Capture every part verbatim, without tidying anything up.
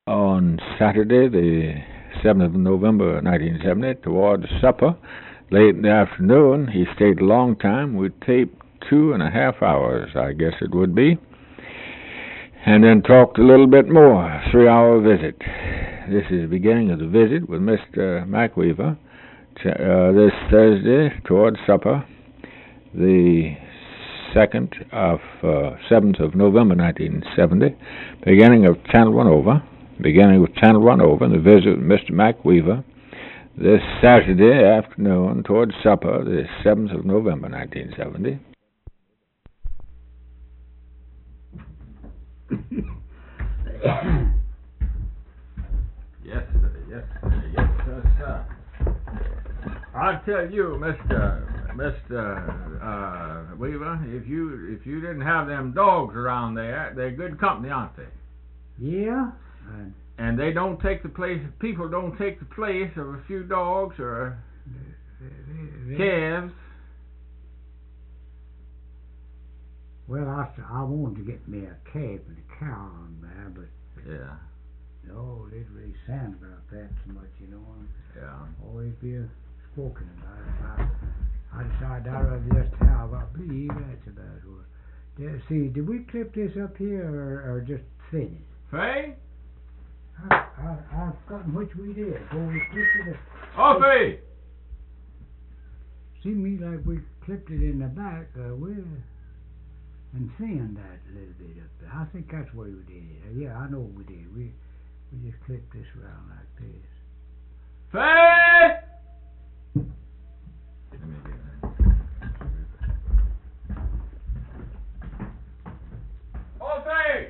On Saturday, the seventh of November, nineteen seventy, towards supper, late in the afternoon, he stayed a long time. We taped two and a half hours, I guess it would be, and then talked a little bit more, three-hour visit. This is the beginning of the visit with Mister McWeaver. Uh, this Thursday, towards supper, the second of uh, seventh of November, nineteen seventy, beginning of Channel One Over. Beginning with Channel One Over, and the visit with Mister McWeaver this Saturday afternoon towards supper, the seventh of November, nineteen seventy. Yes, sir, yes, sir, yes, sir, sir. I tell you, Mister Mister Uh, Weaver, if you if you didn't have them dogs around there, they're good company, aren't they? Yeah. And they don't take the place, people don't take the place of a few dogs or calves. Well, I, I wanted to get me a calf and a cow on there, but yeah, no, they didn't really sound about that so much, you know. Yeah. Always be spoken about it. I, I decided I'd rather just have, I believe that's about it. See, did we clip this up here or, or just thin it? Faye? I, I, I've forgotten which we did. Well, we clipped it. Offie! Seemed to me like we clipped it in the back uh, with, and thinned that a little bit up there. I think that's the way we did it. Uh, yeah, I know what we did. We we just clipped this around like this. Faye! Let me get that. Offie!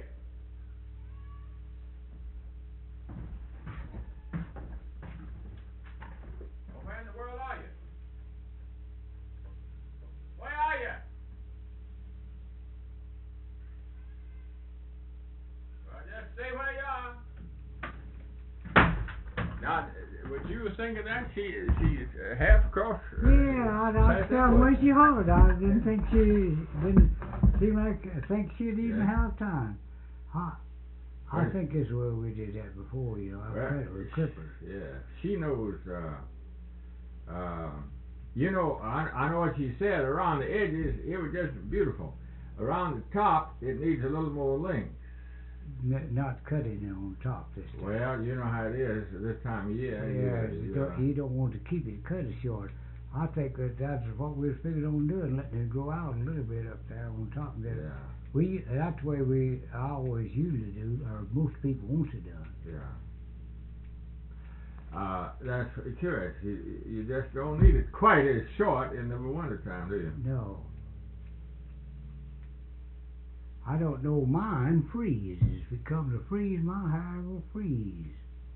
Stay where you are. Now, would you think of that? She, she's uh, half across. Uh, yeah, I, I felt when she hollered. I didn't think she didn't seem like I think she'd even yeah. have time. I, I right. think this is where we did that before. You know, I well, cut it with clippers. Yeah, she knows. Uh, uh, you know, I, I know what she said. Around the edges, it was just beautiful. Around the top, it needs a little more length. Not cutting it on top this time. Well, you know how it is this time of year. Yeah, you, you, don't, you don't want to keep it cut it short. I think that that's what we were figured on doing, letting it grow out a little bit up there on top of that. Yeah. We that's the way we I always usually do, or most people want it done. Yeah. Uh, that's curious. You, you just don't need it quite as short in the winter time, do you? No. I don't know, mine freezes. If it comes to freeze, my hair will freeze.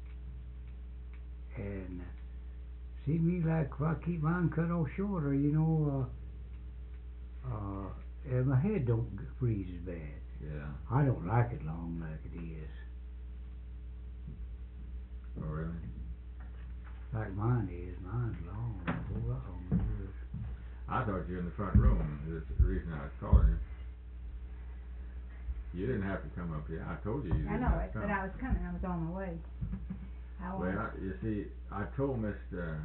And uh, see me like if I keep mine cut off shorter, you know, uh, uh, and my head don't freeze as bad. Yeah. I don't like it long like it is. Oh, really? Like mine is. Mine's long. A whole lot longer than yours. I thought you were in the front room. That's the reason I was calling you. You didn't have to come up here. I told you you didn't I know have it, to come. but I was coming. I was on my way. I well, I, you see, I told Mister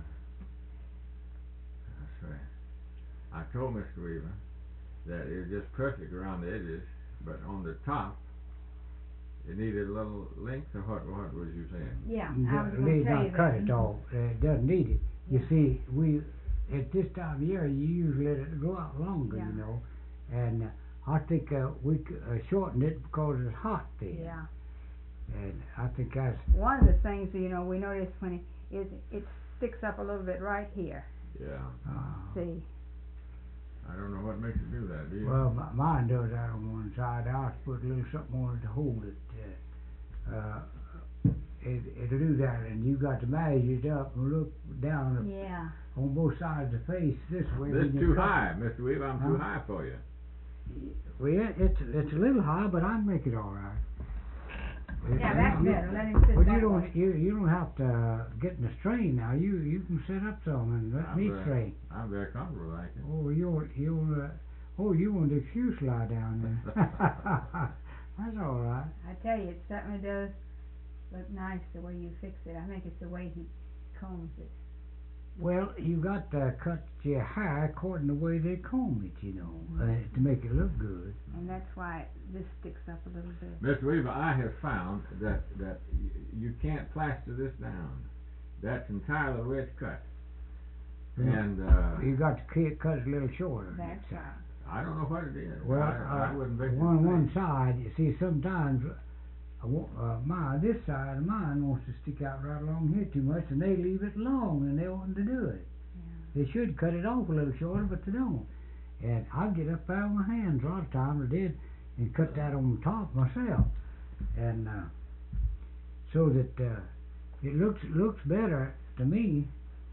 That's right. I told Mister Weaver that it was just perfect around the edges, but on the top, it needed a little length. Or what? What was you saying? Yeah, You I was don't going need to tell not you cut that. it off. Uh, it doesn't need it. You Yeah. see, we at this time of year you usually let it go out longer, Yeah. you know, and uh, I think uh, we uh, shortened it because it's hot then. Yeah. And I think that's one of the things, you know, we noticed when it is it sticks up a little bit right here. Yeah. uh, See. I don't know what makes it do that, do you? well, m- mine does that on one side. I have to put a little something on it to hold it. Uh, uh, it it'll do that, and you got to measure it up and look down the, Yeah. on both sides of the face this way. This when you too cut. high, Mister Weaver. I'm too Huh? high for you. Well, it's it's a little high, but I make it all right. Yeah, that's you, better. Let him sit Well, that you don't way. you you don't have to get in the strain now. You you can set up some and let I'm me very, strain. I'm very comfortable like it. Oh, you you uh, oh you want the excuse lie down there. That's all right. I tell you, it certainly does look nice the way you fix it. I think it's the way he combs it. Well, you got to cut your hair according to the way they comb it, you know, uh, to make it look good. And that's why this sticks up a little bit. Mister Weaver, I have found that that y- you can't plaster this down. That's entirely the way it's cut. You know, And uh, you got to cut cut it a little shorter. That's next time. right. I don't know what it is. Well, I, I uh, wouldn't venture one to say. one side, you see, sometimes uh, wa- uh, my this side of mine wants to stick out right along here too much, and they leave it long, and they want to do it. Yeah. They should cut it off a little shorter, but they don't. And I get up there with my hands a lot of times. I did, and cut that on the top myself, and uh, so that uh, it looks looks better to me.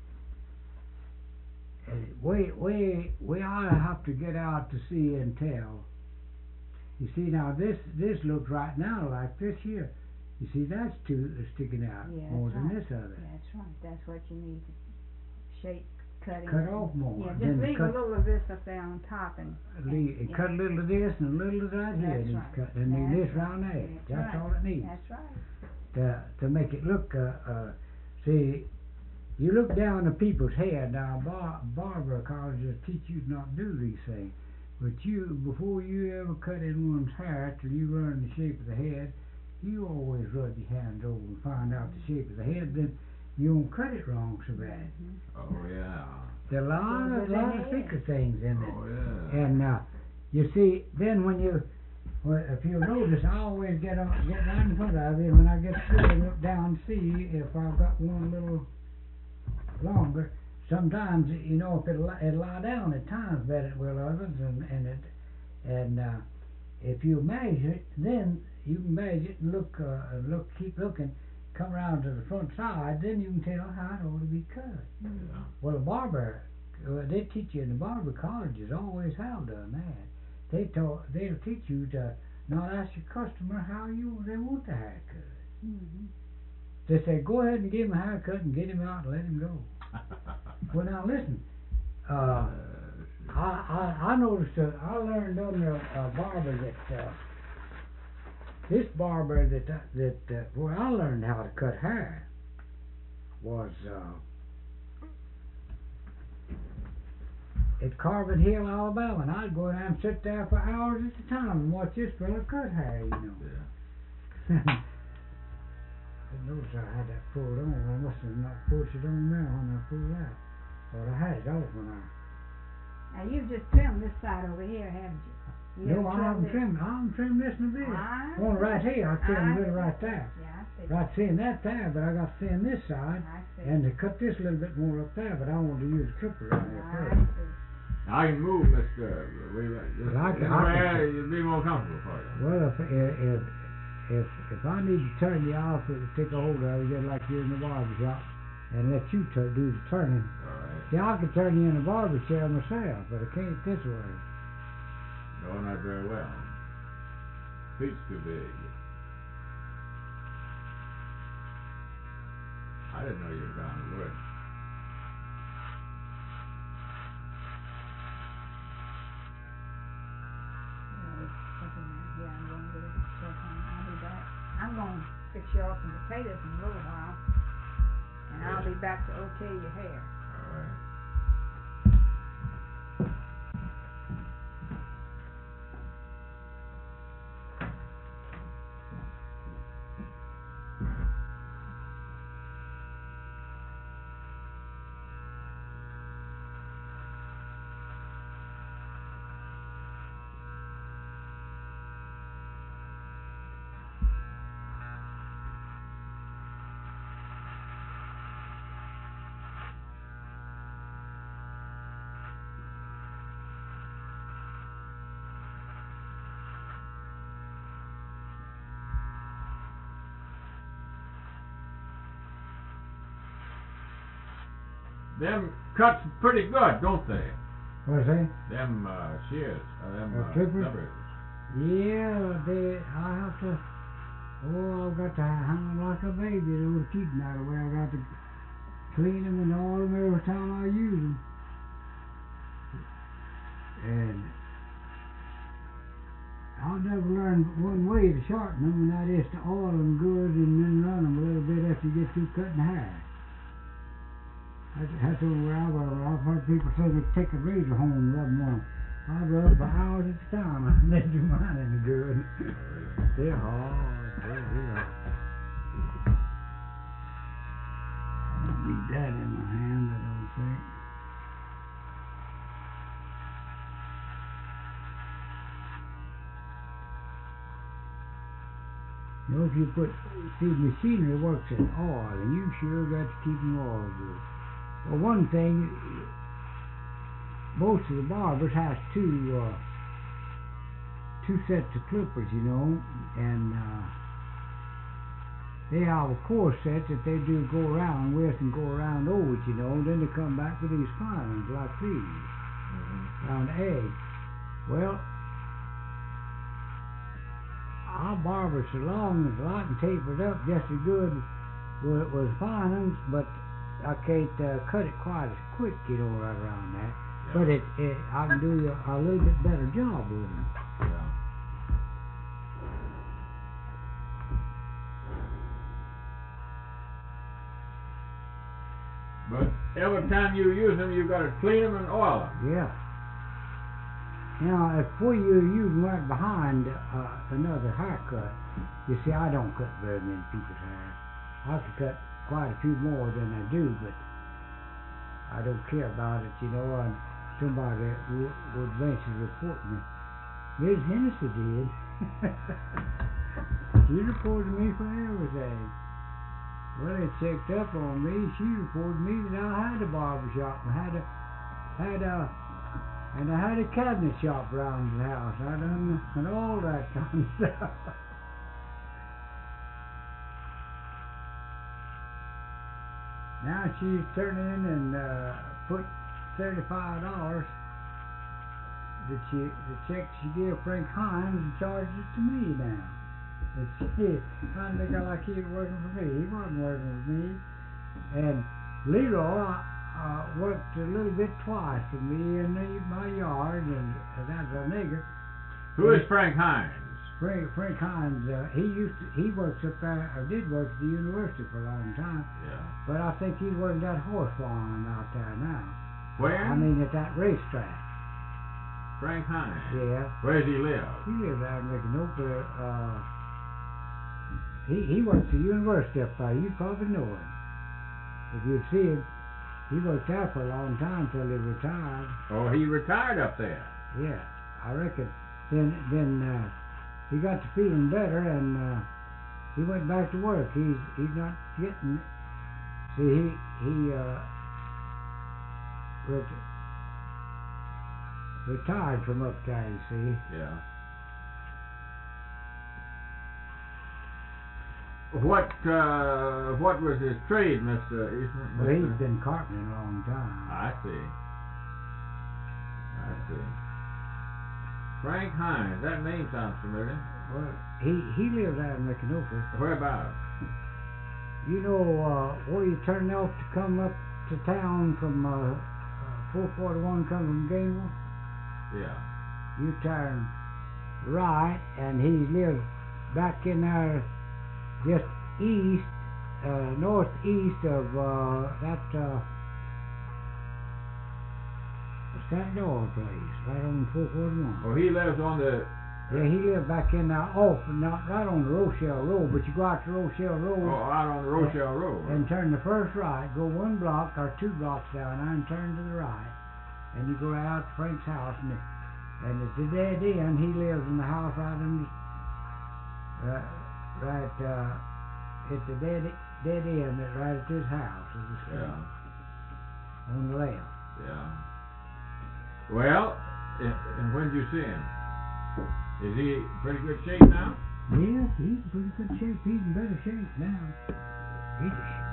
Uh, we we we ought to have to get out to see and tell. You see now this this looks right now like this here. You see that's too uh, sticking out Yeah, more that's than right. this other. That's right. That's what you need to shape, cutting. Cut off more. Yeah, just then leave cut, a little of this up there on top and. leave, and- yeah. cut a little of this and a little of that here That's needs right. cut, and then That's this round there. That's, That's right. all it needs. That's right. to to make it look uh, uh see you look down the people's head now. Bar, barber colleges teach you not to do these things, but you before you ever cut in one's hair till you learn the shape of the head, you always rub your hands over and find out the shape of the head, then you won't cut it wrong so bad. Mm-hmm. Oh yeah. There are a lot Goes of with the lot of head. thicker things in it. Oh yeah. And uh, you see, then when you, well, if you notice, I always get on, get right in front of you when I get through and look down and see if I've got one little longer. Sometimes, you know, if it'll, li- it'll lie down at times better than will others, and and it, and uh, if you measure it, then you can measure it and look, uh, look, keep looking, come around to the front side, then you can tell how it ought to be cut. Yeah. Well, a barber, uh, they teach you in the barber colleges, always have done that. They taught, they'll teach you to not ask your customer how you they want the haircut. Mm-hmm. They say, go ahead and give him a haircut and get him out and let him go. Well, now listen, uh, I, I I noticed uh, I learned under a barber that uh, this barber that uh, that uh, where I learned how to cut hair was. Uh, At Carbon Hill, Alabama, and I'd go down and sit there for hours at a time and watch this fella cut hair, you know. Yeah. I noticed I had that pulled on. I must have not pushed it on there when I pulled that. But I had it off when I... Now you've just trimmed this side over here, haven't you? You No, I haven't it? trimmed. I haven't trimmed this in a bit. I One right here, I trimmed a I little see. right there. Yeah, I see. Right seeing that there, but I got seeing this side, I see. and to cut this a little bit more up there, but I wanted to use a clipper right there I first. see. I can move, Mister Weaver. Just Well, I can- in I a can- way it'd be more comfortable for you. Well, if if if if I need to turn you off, to take a hold of you just like you're in the barber shop, and let you tur do the turning. All right. Yeah, I could turn you in a barber chair myself, but I can't this way. No, not very well. Feet's too big. I didn't know you were down the wood. Yeah, it's something there. Yeah, I'm going to get it. Work on it. I'll be back. I'm going to fix you off some potatoes in a little while, and I'll be back to okay your hair. All right. Them cuts pretty good, don't they? What's that? Them uh, shears, uh, them Uh, uh, clippers? clippers. Yeah, they. I have to. Oh, I've got to hang them like a baby. They would keep them out of the way. I got to clean them and all them every time I use them. And I'll never learn one way to shorten them, and that is to oil them good and then run them a little bit after you get through cutting hair. That's, that's the only way I rub. I've heard people say they take a razor home and rub them on. I rub for hours at a time. I didn't do mine any good. They're hard. They're real. I don't need that in my hand, I don't think. You know, if you put, see, machinery works in oil, and you sure got to keep them oil good. Well, one thing, most of the barbers has two, uh, two sets of clippers, you know, and uh, they have a core set that they do go around with and go around over it, you know, and then they come back with these fine ones like these, mm-hmm. around the edge. Well, our barbers so long as a lot and tapered up just as good was, was fine ones, but I can't uh, cut it quite as quick, you know, right around that. Yeah. But it, it, I can do a, a little bit better job with them. Yeah. But every time you use them, you've got to clean them and oil them. Yeah. Now, if before you use them right behind uh, another haircut, you see, I don't cut very many people's hair. I could cut quite a few more than I do, but I don't care about it, you know, and somebody would, would eventually report me. Miz Hennessy did. She reported me for everything. Well, they checked up on me. She reported me that I had a barber shop and had a, had a, and I had a cabinet shop around the house. I done and all that kind of stuff. Now she's turning in and uh, put thirty-five dollars that she the check she gave Frank Hines and charged it to me now. But she kind of looked like he was working for me. He wasn't working for me. And Leroy uh, worked a little bit twice for me in the, my yard, and uh, that's a nigger. Who is Frank Hines? Frank, Frank Hines, uh, he used to, he works up there, or did work at the university for a long time. Yeah. But I think he's working that horse farm out there now. Where? I mean, at that racetrack. Frank Hines? Yeah. Where does he live? He lives out in Micanopy. Uh, he, he works at the university up there. You probably know him. If you'd see him, he worked there for a long time till he retired. Oh, he retired up there? Yeah, I reckon. Then, then, uh, he got to feeling better, and uh, he went back to work. He's he's not getting. See, he he uh, ret- retired from up there. You see. Yeah. What uh, what was his trade, Mister Eastman? Well, he's been carpenting a long time. I see. I see. Frank Hines, that name sounds familiar. Well, he, he lives out in Micanopy. Whereabouts? You know uh, where you turn off to come up to town from uh, uh, four forty-one coming from Gainville? Yeah. You turn right, and he lives back in there just east, uh, northeast of uh, that uh, Saint Door place, right on four forty-one. Oh, he lives on the... Yeah, he lives back in there off, not right on the Rochelle Road, but you go out to Rochelle Road. Oh, out on the Rochelle and, Road. And turn the first right, go one block or two blocks down there and turn to the right. And you go right out to Frank's house, and, it, and it's a dead end. He lives in the house right in the, uh, right, uh, it's a dead, dead end that right at his house. Is the Yeah. On the left. Yeah. Well, and when did you see him? Is he in pretty good shape now? Yes, he's in pretty good shape. He's in better shape now. He's,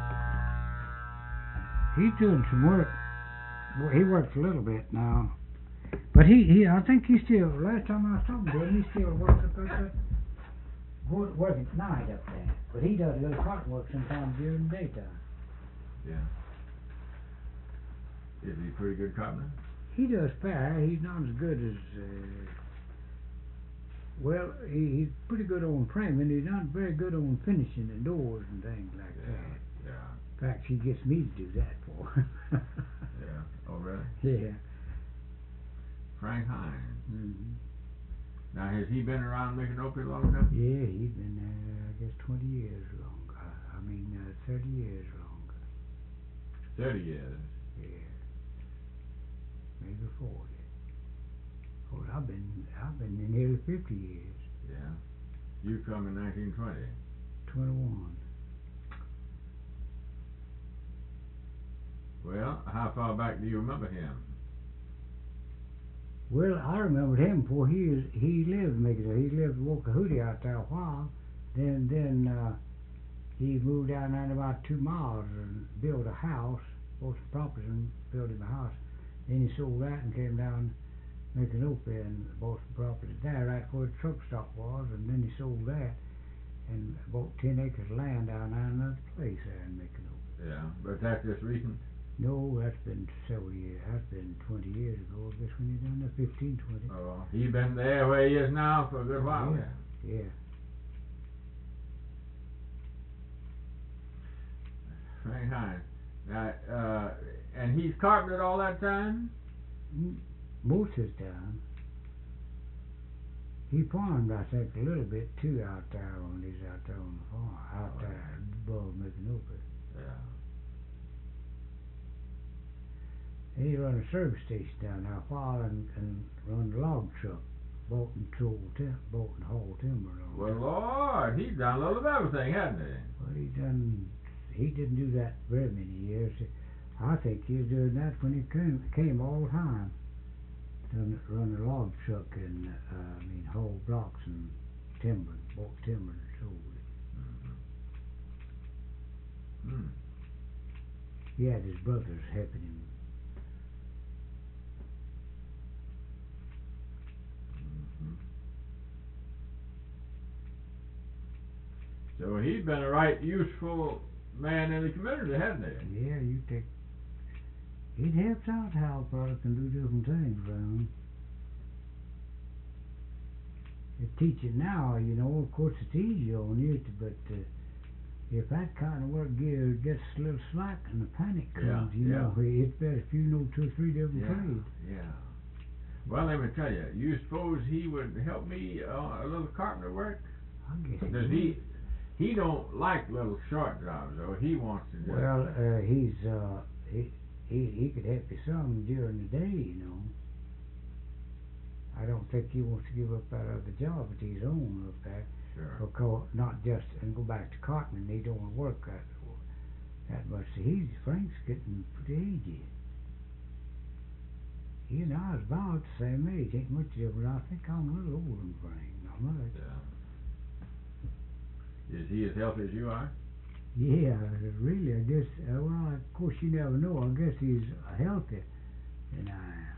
he's doing some work. Well, he works a little bit now. But he, he I think he still, last time I was talking to him, he still works up at that, working at night up there. But he does a little cotton work sometimes during the daytime. Yeah. Is he pretty good carpenter? He does fair. He's not as good as uh, Well, he, he's pretty good on framing. He's not very good on finishing the doors and things like Yeah, that. yeah, In fact, he gets me to do that for him. yeah. Oh, really? Yeah. Frank Hines. Mm-hmm. Now, has he been around Micanopy a long time? Yeah, he's been there, I guess, twenty years longer. I mean, uh, thirty years longer. Thirty years. Yeah. Maybe forty. Oh, I've been, I've been in nearly fifty years. Yeah. You come in nineteen twenty. twenty-one. Well, how far back do you remember him? Well, I remembered him before he was, he lived in Micanopy. He lived in Wokahootie out there a while. Then, then, uh, he moved down there about two miles and built a house, bought some property and built him a house. Then he sold that and came down Micanopy and bought some property there right where the truck stop was, and then he sold that and bought ten acres of land down there in another place there in Micanopy. Yeah, but that's just recent. No, that's been several years. That's been twenty years ago. I guess when you done that, fifteen, twenty. Oh, he been there where he is now for a good while. Yeah. then. Yeah. Frank Hines. Now, uh, and he's carpentered all that time? M- Most of his time. He farmed, I think, a little bit too out there when he's out there on the farm, out Oh, there above Micanopy. Yeah. And he run a service station down there a while and, and run a log truck, boat and tool, tim- boat and haul timber. and all Well, that. Lord, he's done a little of everything, hasn't he? Well, he done. He didn't do that very many years. I think he was doing that when he came, came all the time. Done run a log truck and uh, I mean haul blocks and timber, bought timber and sold it. Mm-hmm. Hmm. He had his brothers helping him. Mm-hmm. So he's been a right useful man in the community, hasn't he? Yeah, you take. It helps out how a brother can do different things around. You teach it now, you know. Of course, it's easy on you, to, but uh, if that kind of work gear gets a little slack and the panic comes, Yeah, you yeah. know, it's better if you know two or three different Yeah, trades. yeah. Well, let me tell you, you suppose he would help me uh, a little carpenter work? I guess. he Does would. he? He don't like little short jobs, though. He wants to just. Well, uh, he's uh, he he he could help you some during the day, you know. I don't think he wants to give up that other job that he's on up there. Sure. Because not just and go back to Cartman, he don't want to work that that much. He's Frank's getting pretty aged. He and I was about the same age, ain't much different. I think I'm a little older than Frank, not much. Yeah. Is he as healthy as you are? Yeah, really, I guess. Uh, well, of course, you never know. I guess he's healthy, and I am.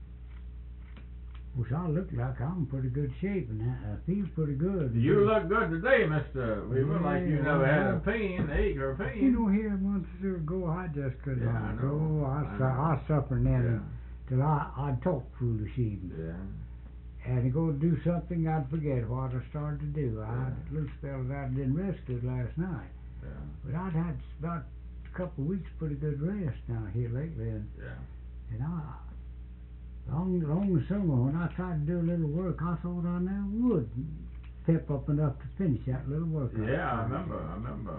Which I look like I'm in pretty good shape, and I, I feel pretty good. You look good today, Mister Weaver, like you Yeah, never had a well, pain, ache or pain. You know, here months ago, I just couldn't. Yeah, I know. Oh, I, I su- I know. suffer then Yeah. till I I'd talk foolish even. Yeah. And to go do something, I'd forget what I started to do. I had Yeah. a little spell that I didn't rest good last night, Yeah. but I'd had about a couple of weeks pretty good rest now here lately, and Yeah. and I. Long, long the summer, when I tried to do a little work, I thought I never would pep up enough to finish that little work. Yeah, I was remember. doing. I remember.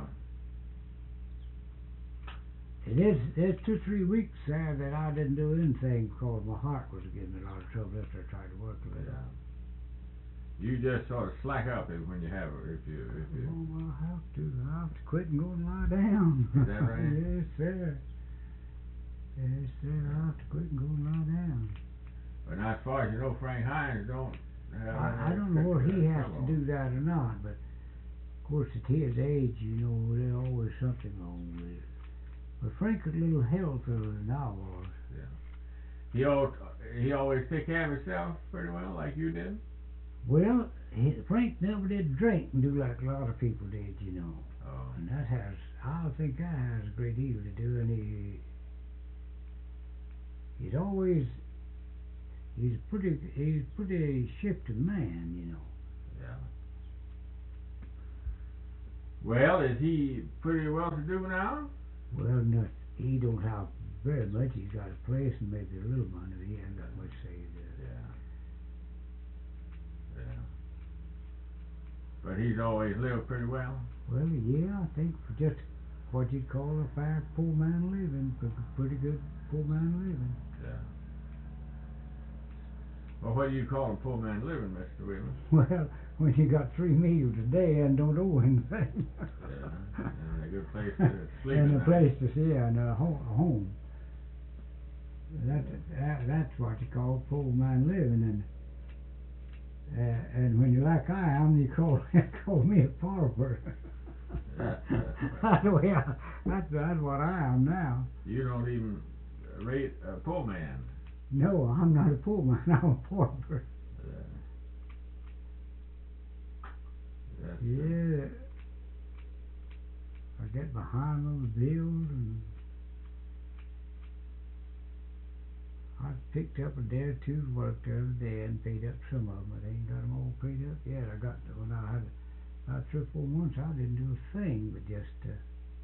And there's, there's two, three weeks there that I didn't do anything because my heart was giving me a lot of trouble after I tried to work a little. Yeah. You just sort of slack up if when you have it. If you, if you. Oh, well, I have to. I have to quit and go and lie down. Is that right? Yes, sir. Yes, sir. I have to quit and go and lie down. But now, as far as you know, Frank Hines don't have. I, I any don't know whether he particular has to trouble. do that or not, but of course at his age, you know, there's always something wrong with it. But Frank was a little healthier than I was. He al- he always take care of himself pretty well, like you did. Well, he, Frank never did drink and do like a lot of people did, you know. Oh. And that has, I think that has a great deal to do, and he, he's always, he's pretty, he's pretty shifty man, you know. Well, is he pretty well to do now? Well, not, he don't have very much. He's got a place and maybe a little money, but he hasn't got much saved. Yeah. Yeah. But he's always lived pretty well? Well, yeah, I think for just what you'd call a fair poor man living, p- pretty good poor man living. Yeah. Well, what do you call a poor man living, Mister Williams? Well, when you got three meals a day and don't owe anything. Yeah, and a good place to sleep And at a night. place to see, and a home. A home. That, that, that's what you call poor man living, and uh, and when you're like I am, you call call me a pauper. Yeah, That's the way I, that's that's what I am now. You don't even rate a poor man. No, I'm not a poor man. I'm a pauper. Yeah. That's, Yeah. I get behind on the bills, and I picked up a day or two's work the other day and paid up some of them. I ain't got them all paid up yet. I got when I had about three or four months, I didn't do a thing but just uh,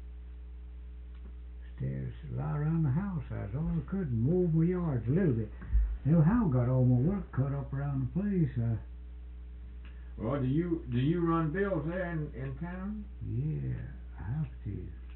stay lie around the house. That's all I could, and mow my yards a little bit. Now, how got all my work cut up around the place? Uh, well, do you do you run bills there in, in town? yeah, I have to.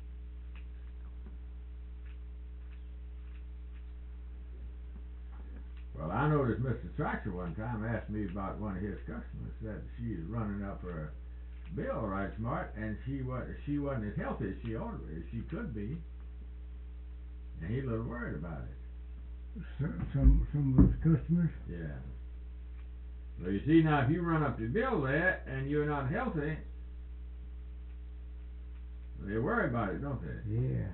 Well, I noticed Mister Thrasher one time asked me about one of his customers. Said she was running up her bill right smart, and she was she wasn't as healthy as she ought to be, as she could be, and he's a little worried about it. So, some some of those customers. Yeah. Well, you see now, if you run up your bill there and you're not healthy, they worry about it, don't they? Yeah.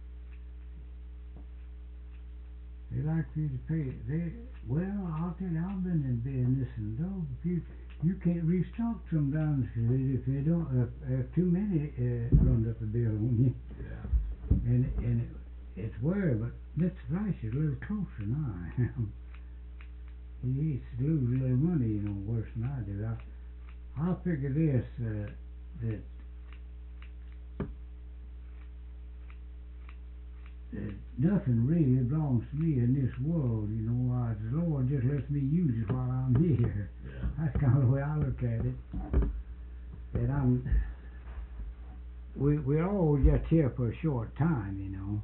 They like for you to pay. They well, I'll tell you, I've been in business, and though if you you can't restock sometimes if they don't if, if too many uh, run up a bill on you, Yeah. and and it, it's worry. But Mister Thrasher's a little closer than I am. He used to lose a little money, you know, worse than I do. I I figure this uh, that. that nothing really belongs to me in this world, you know. Uh, the Lord just lets me use it while I'm here. Yeah. That's kind of the way I look at it. That I'm, we we're all just here for a short time, you know.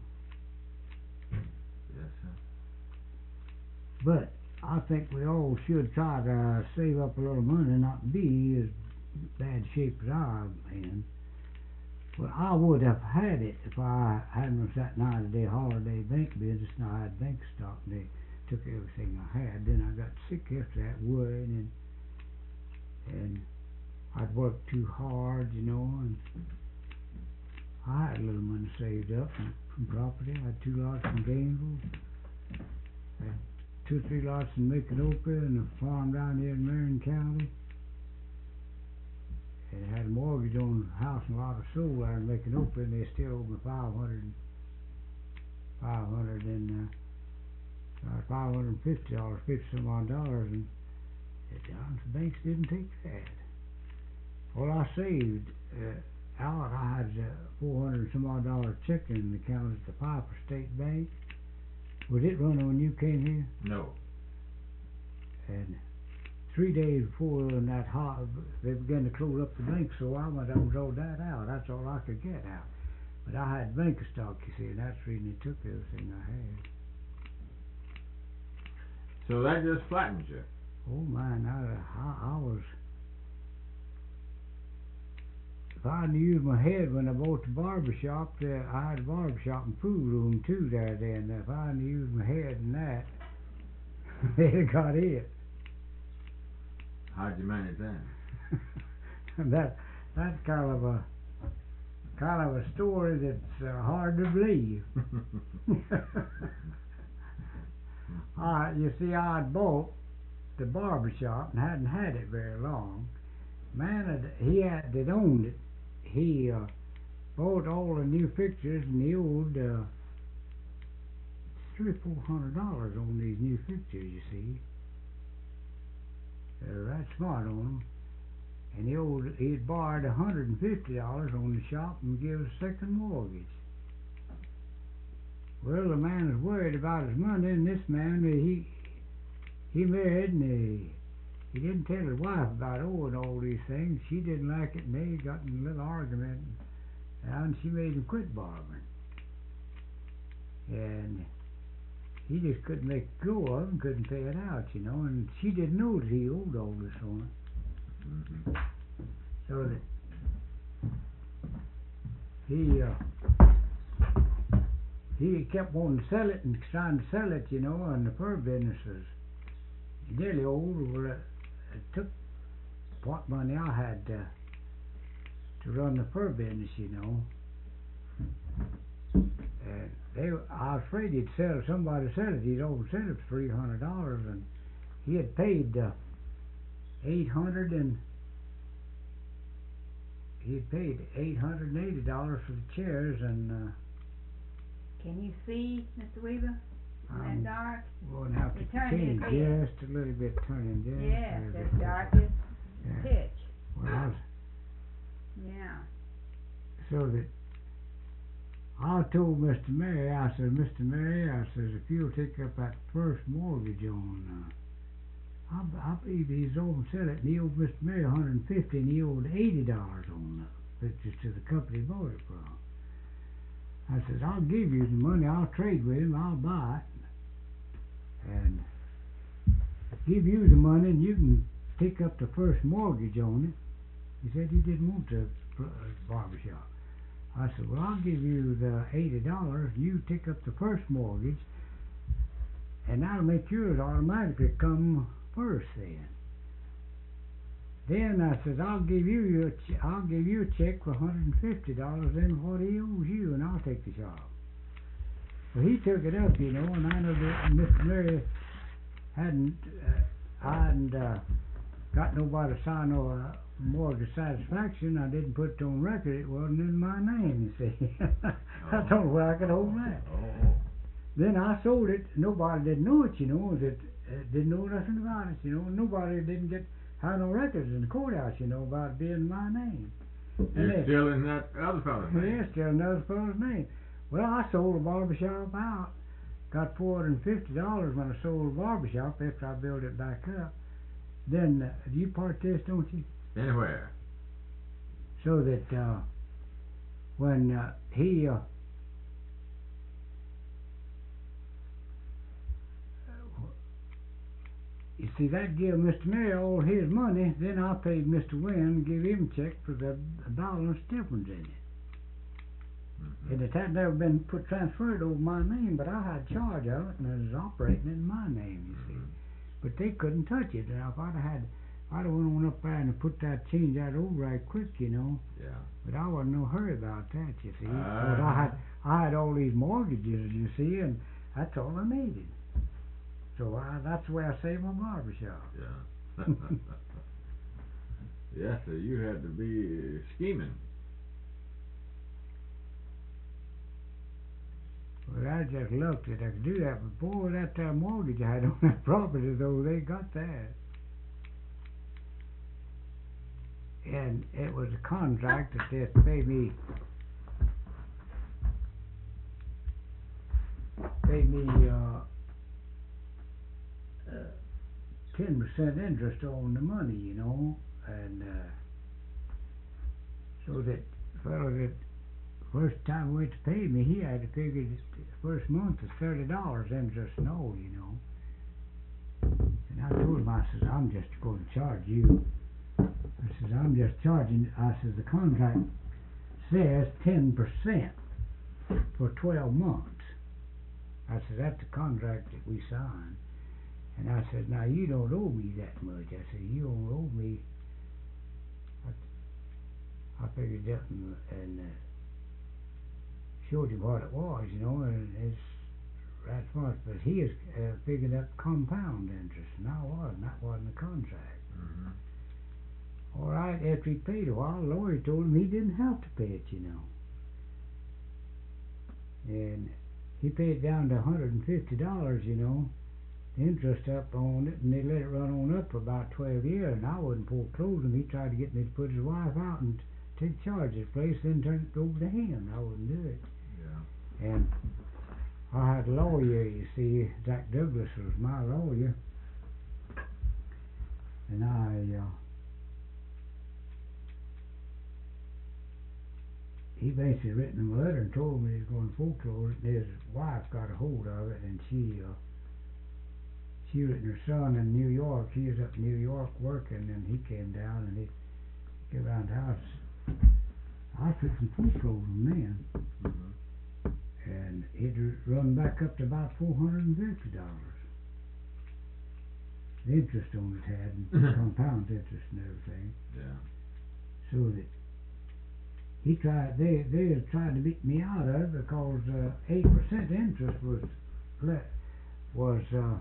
Yes, sir. But I think we all should try to save up a little money, and not be as bad shape as I'm in. Well, I would have had it if I hadn't sat ninety day holiday bank business and I had bank stock and they took everything I had. Then I got sick after that, worrying, and and I'd worked too hard, you know, and I had a little money saved up from, from property. I had two lots in Gainesville, I had two or three lots in Micanopy and a farm down here in Marion County. And I had a mortgage on the house and a lot of sold there in Micanopy, and they still owe me five hundred, five hundred and uh, uh, five hundred and fifty dollars, fifty some odd dollars, and the banks didn't take that. Well, I saved uh, out. I had uh, four hundred some odd dollar checking account at the Piper State Bank. Was it running when you came here? No. And three days before that hot, they began to close up the bank, so I went and rolled that out. That's all I could get out. But I had bank stock, you see, and that's the reason they took everything I had. So that just flattens you. Oh man, I, I, I was. If I hadn't used my head when I bought the barber shop, uh, I had a barber shop and food room too there then. If I hadn't used my head in that, they'd have got it. How'd you manage that? that that's kind of a kind of a story that's uh, hard to believe. I, you see, I had bought the barber shop and hadn't had it very long. Man, had, he had that owned it. He uh, bought all the new fixtures and he owed uh, three or four hundred dollars on these new fixtures. You see. Uh, that's smart on him. and he owed, he had borrowed a hundred and fifty dollars on the shop and give a second mortgage. Well, the man was worried about his money, and this man, uh, he he married, and he, he didn't tell his wife about owing all these things. She didn't like it, and they got in a little argument, and she made him quit borrowing. And he just couldn't make a go of it, couldn't pay it out, you know, and she didn't know that he owed all this on her. Mm-hmm. So that he uh, he kept wanting to sell it and trying to sell it, you know, and the fur business was nearly old. Well, it, it took what money I had uh, to run the fur business, you know. And they, I was afraid he'd sell somebody to sell it. He'd oversell it for three hundred dollars, and he had paid uh, eight hundred and he had paid eight hundred and eighty dollars for the chairs, and uh, Can you see, Mister Weaver, in I'm that dark? going to have to It turned change his head. just a little bit, turning just Yes, a little that's bit. dark as Yeah. pitch. Well, I was, Yeah. so that I told Mister Mary, I said, Mister Mary, I says, if you'll take up that first mortgage on, uh, I, I believe he's over sell it, and he owed Mister Mary one hundred and fifty, and he owed eighty dollars on the pictures to the company he bought it from. I says, I'll give you the money, I'll trade with him, I'll buy it, and give you the money, and you can take up the first mortgage on it. He said he didn't want the uh, barbershop. I said, well, I'll give you the eighty dollars, you take up the first mortgage, and that'll make yours automatically come first then. Then I said, I'll give you your ch- I'll give you a check for one hundred and fifty dollars then what he owes you, and I'll take the job. Well, he took it up, you know, and I know that Mister Mary hadn't, uh, I hadn't uh, got nobody to sign no uh, mortgage satisfaction. I didn't put it on record. It wasn't in my name, you see. I don't know where I could hold that. Oh. Then I sold it. Nobody didn't know it, you know. That uh, didn't know nothing about it, you know. Nobody didn't get had no records in the courthouse, you know, about it being in my name. You're then, still in that other fellow's name. yeah, still another fellow's name. Well, I sold the barbershop out. Got four hundred and fifty dollars when I sold the barbershop after I built it back up. Then uh, you part this, don't you? Anywhere. So that uh, when uh, he uh, you see, that give Mister Mary all his money. Then I paid Mister Wynn and give him a check for the balance difference in it. Mm-hmm. And it had never been put transferred over my name, but I had charge of it, and it was operating in my name, you see. But they couldn't touch it. And if I'd have had, I'd have went on up there and put that change that over right quick, you know. Yeah. But I wasn't no hurry about that, you see. Ah. But I had, I had all these mortgages, you see, and that's all I needed. So I, that's the way I saved my barbershop. Yeah. Yes, sir. You had to be scheming. Well, I just looked that I could do that, but boy, that uh, mortgage I had on that property, though, they got that. And it was a contract that they had to pay me, pay me uh, uh, ten percent interest on the money, you know, and uh, so that fellow that first time he went to pay me, he had to figure the first month was thirty dollars interest and all, you know. And I told him, I says, I'm just going to charge you. I says, I'm just charging, I says, the contract says ten percent for twelve months. I said, that's the contract that we signed. And I said, now you don't owe me that much. I said, you don't owe me. I, I figured that and, and uh, showed him what it was, you know, and it's right smart. But he has uh, figured up compound interest, and I wasn't. That wasn't the contract. Mm-hmm. All right, after he paid a while, the lawyer told him he didn't have to pay it, you know. And he paid down to one hundred and fifty dollars, you know. the interest up on it, and they let it run on up for about twelve years, and I wouldn't foreclose him. He tried to get me to put his wife out and take charge of the place, then turn it over to him. I wouldn't do it. Yeah. And I had a lawyer, you see, Zach Douglas was my lawyer, and I, uh, he basically written him a letter and told me he was going to foreclose it, and his wife got a hold of it, and she, uh, she written her son in New York. He was up in New York working, and he came down, and he came around the house. I took some foreclose on then. Mm-hmm. And it run back up to about four hundred and fifty dollars. The interest on it had, and compound interest and everything. Yeah. So that he tried, they they had tried to beat me out of it because uh, eight percent interest was le- was uh,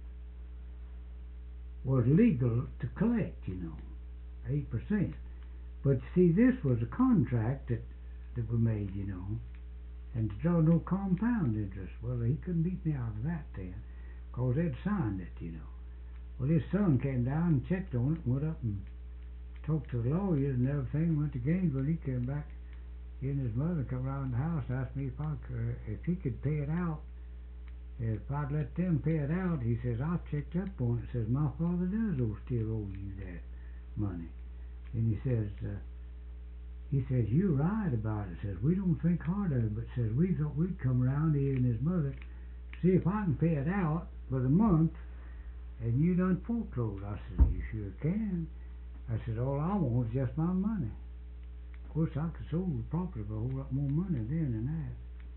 was legal to collect, you know, eight percent. But see, this was a contract that that we made, you know. And to draw no compound interest. Well, he couldn't beat me out of that then, because they'd signed it, you know. Well, his son came down and checked on it, and went up and talked to the lawyers and everything, went to Gainesville. He came back, he and his mother come around the house and asked me if I could, if he could pay it out. If I'd let them pay it out, he says, I checked up on it. Says, my father does owe, still owe you that money. And he says, uh, He says, you're right about it. Says, we don't think hard of it, but says, we thought we'd come around here and his mother, see if I can pay it out for the month, and you done foreclose. I said, you sure can. I said, all I want is just my money. Of course, I could sold the property for a whole lot more money then than that.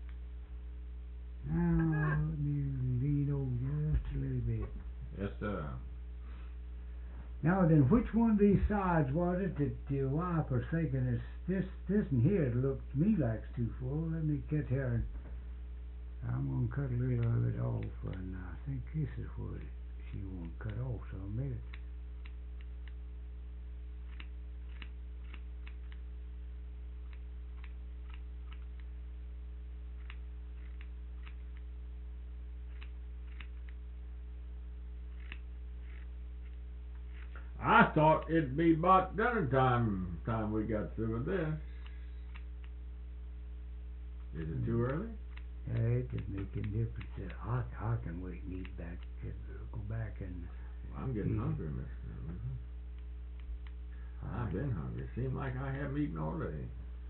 Now, let me lean over just a little bit. Yes, sir. Now then, which one of these sides was it that your wife was thinking is this this in here looks to me like it's too full. Let me get here and I'm gonna cut a little of it off, and I think this is what she won't cut off some of it. I thought it'd be about dinner time time we got through with this. Is it too early? Yeah, it doesn't make any difference. Uh, I I can wait and eat back, uh, go back and. Well, I'm getting eat. hungry, Mister Mm-hmm. I've been hungry. Seemed like I haven't eaten all day.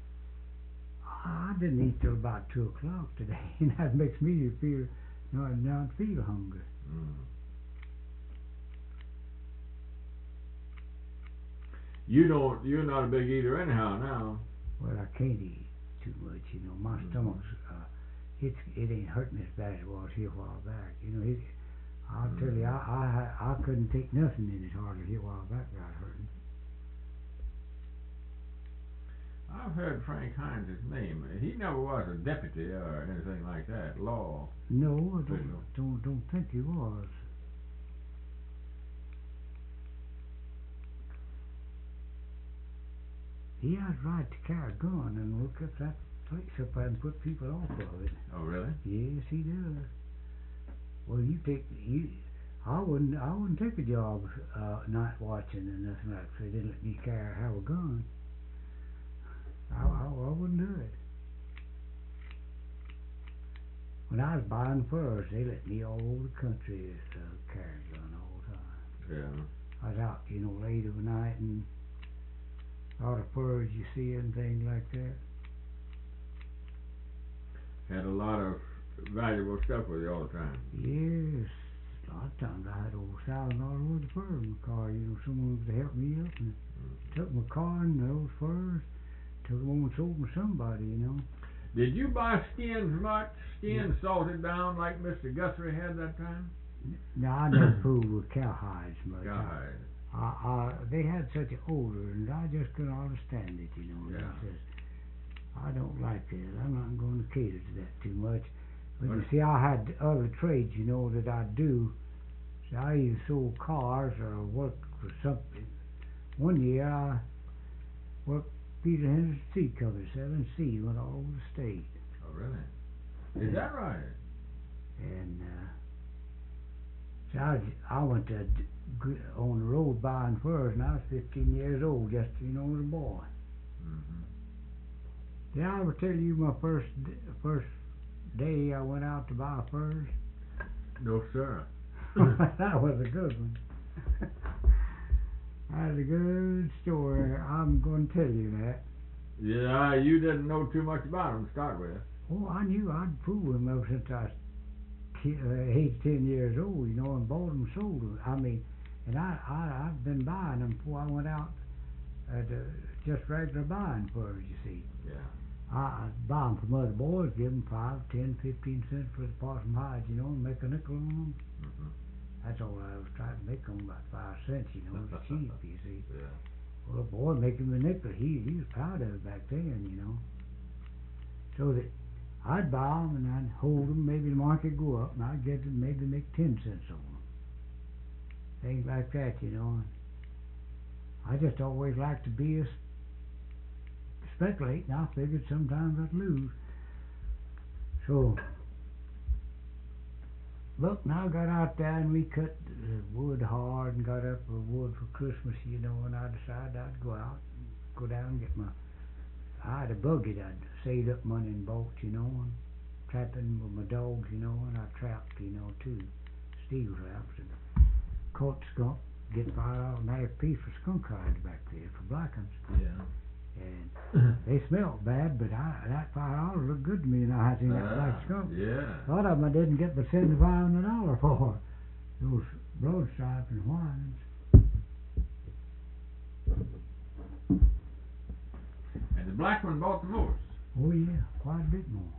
I didn't eat till about two o'clock today, and that makes me feel not not feel hungry. Mm. You don't. You're not a big eater anyhow now. Well, I can't eat too much, you know. My Mm-hmm. stomach's uh, it's it ain't hurting as bad as it was here a while back. You know, it, I'll Mm-hmm. tell you, I, I I couldn't take nothing in it hardly here a while back. Got hurting. I've heard Frank Hines' name. He never was a deputy or anything like that. Law. No, I don't Signal. don't don't think he was. He has right to carry a gun and look up that place up there and put people off of it. Oh, really? Yes, he does. Well, you take you. I wouldn't. I wouldn't take a job uh, night watching and nothing like that. They didn't let me carry have a gun. I, I, I wouldn't do it. When I was buying furs, they let me all over the country uh, carry a gun all the time. Yeah. I was out, you know, late of the night and all the furs you see and things like that. Had a lot of valuable stuff with you all the time. Yes, a lot of times I had over a thousand dollars worth of furs in my car. You know, someone was to help me up and Mm. took my car and those furs, took them home and sold them to somebody, you know. Did you buy skins much? Skins salted down like Mister Guthrie had that time? Now I never fooled with cowhides much. God. I, I, they had such an odor, and I just couldn't understand it, you know. Yeah. I says, I don't like that. I'm not going to cater to that too much. But you What- see, I had other trades, you know, that I do. So I either sold cars or worked for something. One year I worked Peter Henderson Seed Company, selling seed, went all over the state. Oh, really? Is Yeah. that right? And uh, See, I, was- I went to d- g- on the road buying furs, and I was fifteen years old, just you know, as a boy. Mm-hmm. Did I ever tell you my first d- first day I went out to buy furs? No, sir. That was a good one. That's a good story. I'm going to tell you that. Yeah, you didn't know too much about them to start with. Oh, I knew I'd fooled them ever since I was t- uh, eight, ten years old, you know, and bought them, sold them. I mean, and I, I, I've been buying them before I went out at uh, just regular buying furs, you see. Yeah. I, I'd buy them from other boys, give them five, ten, fifteen cents for the possum hides, you know, and make a nickel on them. Mm-hmm. That's all I was trying to make them, about five cents, you know, it's cheap, you see. Yeah. Well, a boy making the nickel, he, he was proud of it back then, you know. So that I'd buy them and I'd hold them, maybe the market go up, and I'd get them, maybe make ten cents on them. Things like that, you know. I just always liked to be a s- speculate, and I figured sometimes I'd lose. So, look, now I got out there and we cut uh, wood hard and got up a wood for Christmas, you know, and I decided I'd go out and go down and get my, I had a buggy that I'd saved up money and bought, you know, and trapping with my dogs, you know, and I trapped, you know, too, steel traps, and caught skunk, get five dollars and a half piece for skunk hides back there for black ones. Yeah. And they smelled bad, but I, that five dollars looked good to me, and I had seen that black skunk. Yeah. A lot of them I didn't get the seventy-five and a dollar for. Those broad stripes and whines. And the black one bought the most. Oh yeah, quite a bit more.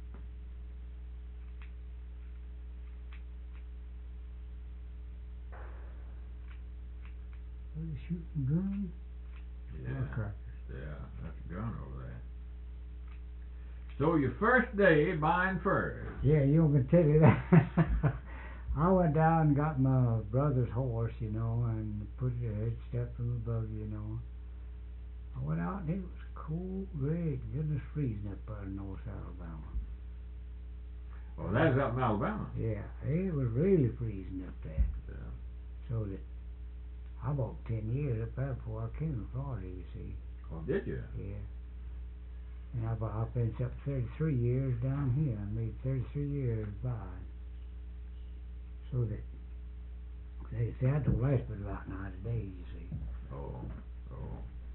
Are they shooting guns? Yeah. Firecrackers. Yeah, that's a gun over there. So your first day buying furs. Yeah, you can tell you that. I went down and got my brother's horse, you know, and put it head step in the buggy, you know. I went out and it was cold, great goodness, freezing up there in North Alabama. Oh, that's up in Alabama. Yeah, it was really freezing up there. Yeah. So that I bought ten years up there before I came to Florida, you see. Oh, did you? Yeah. And I bought, I finished up thirty-three years down here. I made thirty-three years buying. So that, they say I don't last but about ninety days, you see. Oh. Oh.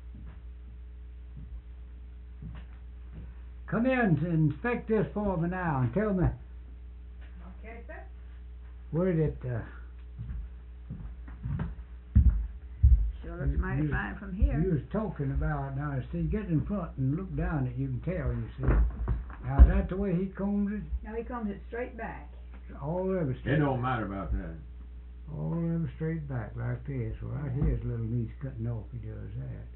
Come in and inspect this for me now and tell me Okay, sir. where it, uh, Sure looks You- mighty you- fine from here. you was talking about. Now, see, get in front and look down it, you can tell, you see. Now, is that the way he combs it? Now he comes it straight back. All of it It straight. don't matter about that. All of it straight back like this. Well, right here's a little niece cutting off. He does that.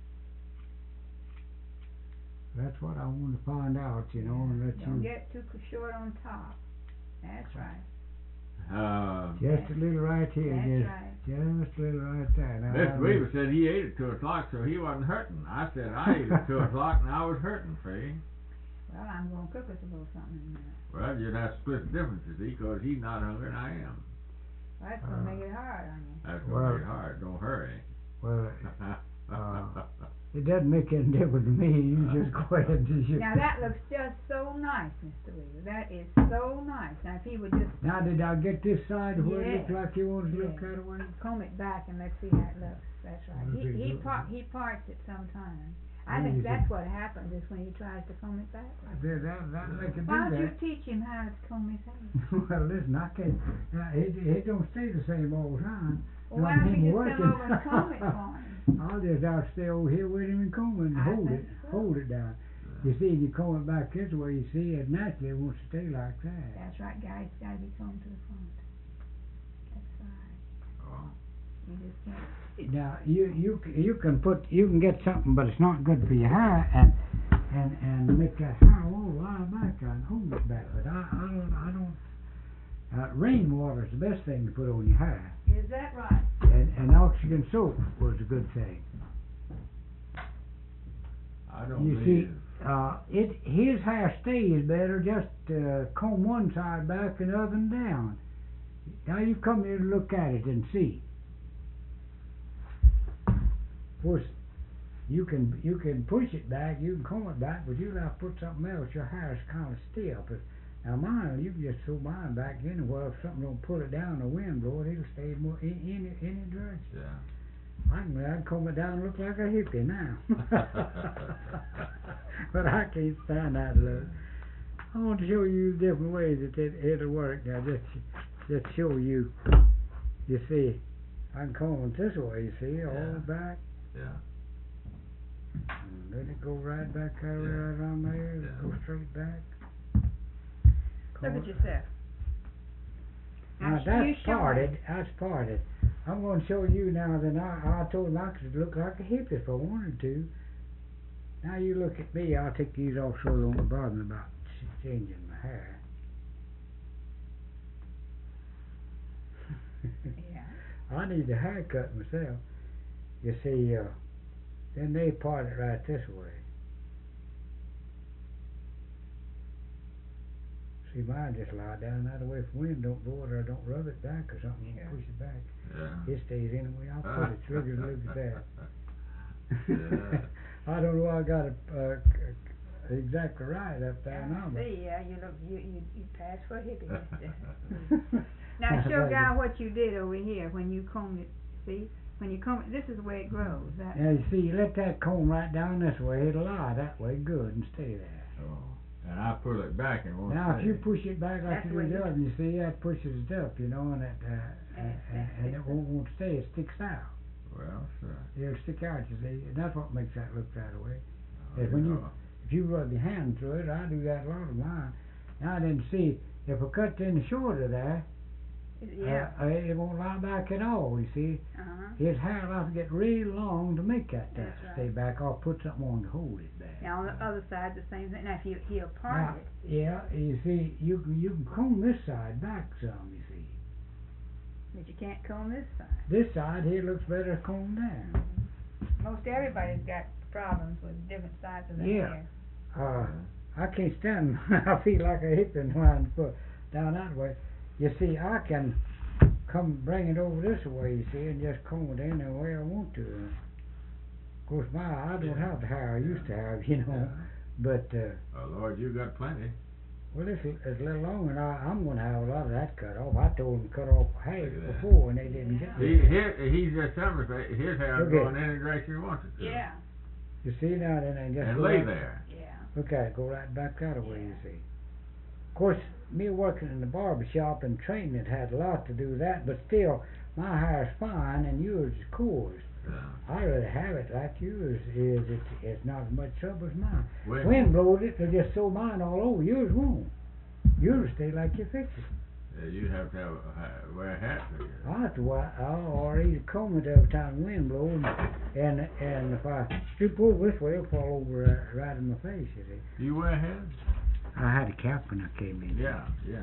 That's what I want to find out, you know, and let Don't you. get too c- short on top. That's right. Uh, Just a little right here. That's just, right. just a little right there. Now, Mister I Weaver said he ate at two o'clock, so he wasn't hurting. I said I ate at two o'clock, and I was hurting, see? Well, I'm gonna cook us a little something in a minute. Well, you'd have to split the difference, you see, because he's not hungry and I am. Well, that's gonna Uh, make it hard on you. That's gonna Well- make it hard. Don't hurry. Well, uh, it doesn't make any difference to me. You just go ahead and you. Now that looks just so nice, Mister Weaver. That is so nice. Now if he would just Now, did I get this side where it Yeah. looked like you wanted to look Yeah. that way? comb it back and let's see how it looks. That's right. Well, He if he it par- look- he parts it sometimes. I Yeah, think you that's can- what happens is when he tries to comb it backwards. That, that, that make it do Why don't you that. teach him how to comb his hair? Well, listen, I can't. Uh, it, it don't stay the same all the time. Well, why Not don't him you just come working. over and comb it for him? I'll just have to stay over here with him and comb it and I hold think it, so. hold it down. You see, if you comb it back this way, you see, it naturally wants to stay like that. That's right, guys. It's got to be combed to the front. That's right. Oh. You just can't. Now, you you c- you can put you can get something, but it's not good for your hair, and and and make that hair all lie back and hold it back. But I I don't I don't. Uh, rainwater is the best thing to put on your hair, Is that right? and and oxygen soap was a good thing. I don't You believe. see, uh, it his hair stays better just uh, comb one side back and the other one down. Now you come here and look at it and see. Of course, you can you can push it back, you can comb it back, but you'll have to put something else. Your hair's kind of stiff. But now mine, you can just throw mine back anywhere. If something don't pull it down, the wind blow it, it'll stay more in any any direction. Yeah. I can I'd comb it down and look like a hippie now. But I can't stand that look. I want to show you different ways that it, it'll work. Now just just show you. You see, I can comb it this way. You see, all Yeah. back. Yeah. And let it go right back out Yeah. right around there. Yeah. Go straight back. Look Comb at it. yourself. Now Now, you that's show me. parted. That's parted. I'm going to show you now that I, I told him I could look like a hippie if I wanted to. Now you look at me. I'll take these off so they won't bother me about ch- changing my hair. Yeah. I need a haircut myself. You see, uh, then they part it right this way. See, mine just lie down that way from wind. Don't blow it or don't rub it back or something. Yeah. Push it back. Yeah. It stays anyway. I'll put it trigger. Look at that. Yeah. I don't know. I got it uh, c- c- exactly right up there Yeah, now. but- see, yeah, you look, you, you, you pass for a hippie. mister. Now show guy what you did over here when you combed it. See, when you comb it, this is the way it grows. That, Now you see, you let that comb right down this way. It'll lie that way good and stay there. Oh. And I pull it back and won't Now if stay. you push it back like That's you the way do you the other, you see that pushes it up, you know, and it uh, and, Yes, and, that and it sticks won't, won't stay. It sticks out. Well, sir. It'll stick out. You see, and that's what makes that look that way. Oh, Is when you know. if you rub your hand through it, I do that a lot of mine. Now I didn't see if I cut in shorter there, yeah. uh, uh, it won't lie back at all. You see, Uh huh. his hair will have to get real long to make that uh, That's stay right. back. Or put something on to hold it back. Now on the other side, the same thing. Now if you he'll Now, part it. yeah, you see, you can you can comb this side back some. You see, But you can't comb this side. this side here looks better combed down. Most everybody's got problems with different sides of their Yeah. hair. Uh, I can't stand. I feel like a hippie when I put down that way. You see, I can come bring it over this way. You see, and just comb it any way I want to. Of course, my I don't Yeah. have the hair I used to have, you know. Yeah. But uh, Oh, Lord, you got plenty. well, it's, it's a little long, and I, I'm going to have a lot of that cut off. I told them to cut off half Look at that. before, and they didn't get He, it. here, he's just telling us that his hair Okay. going any direction he wants it to. Yeah. You see now, then they just And go lay right- there. Yeah. Look at it, go right back that way, you see. Of course, me working in the barber shop and training it had a lot to do with that, but still, my hair's fine and yours is coarse. Yeah. I'd rather have it like yours is. It's, it's not as much trouble as mine. When- Wind blows it, they'll just sew mine all over. Yours won't. Yours stay like you fix it. Yeah, you have to have a, ha- wear a hat for you. I have to wa- I'll or either comb it every time the wind blows, and, and and if I stoop over this way, it'll fall over uh, right in my face. You see. Do you wear a hat? I had a cap when I came in. Yeah, yeah,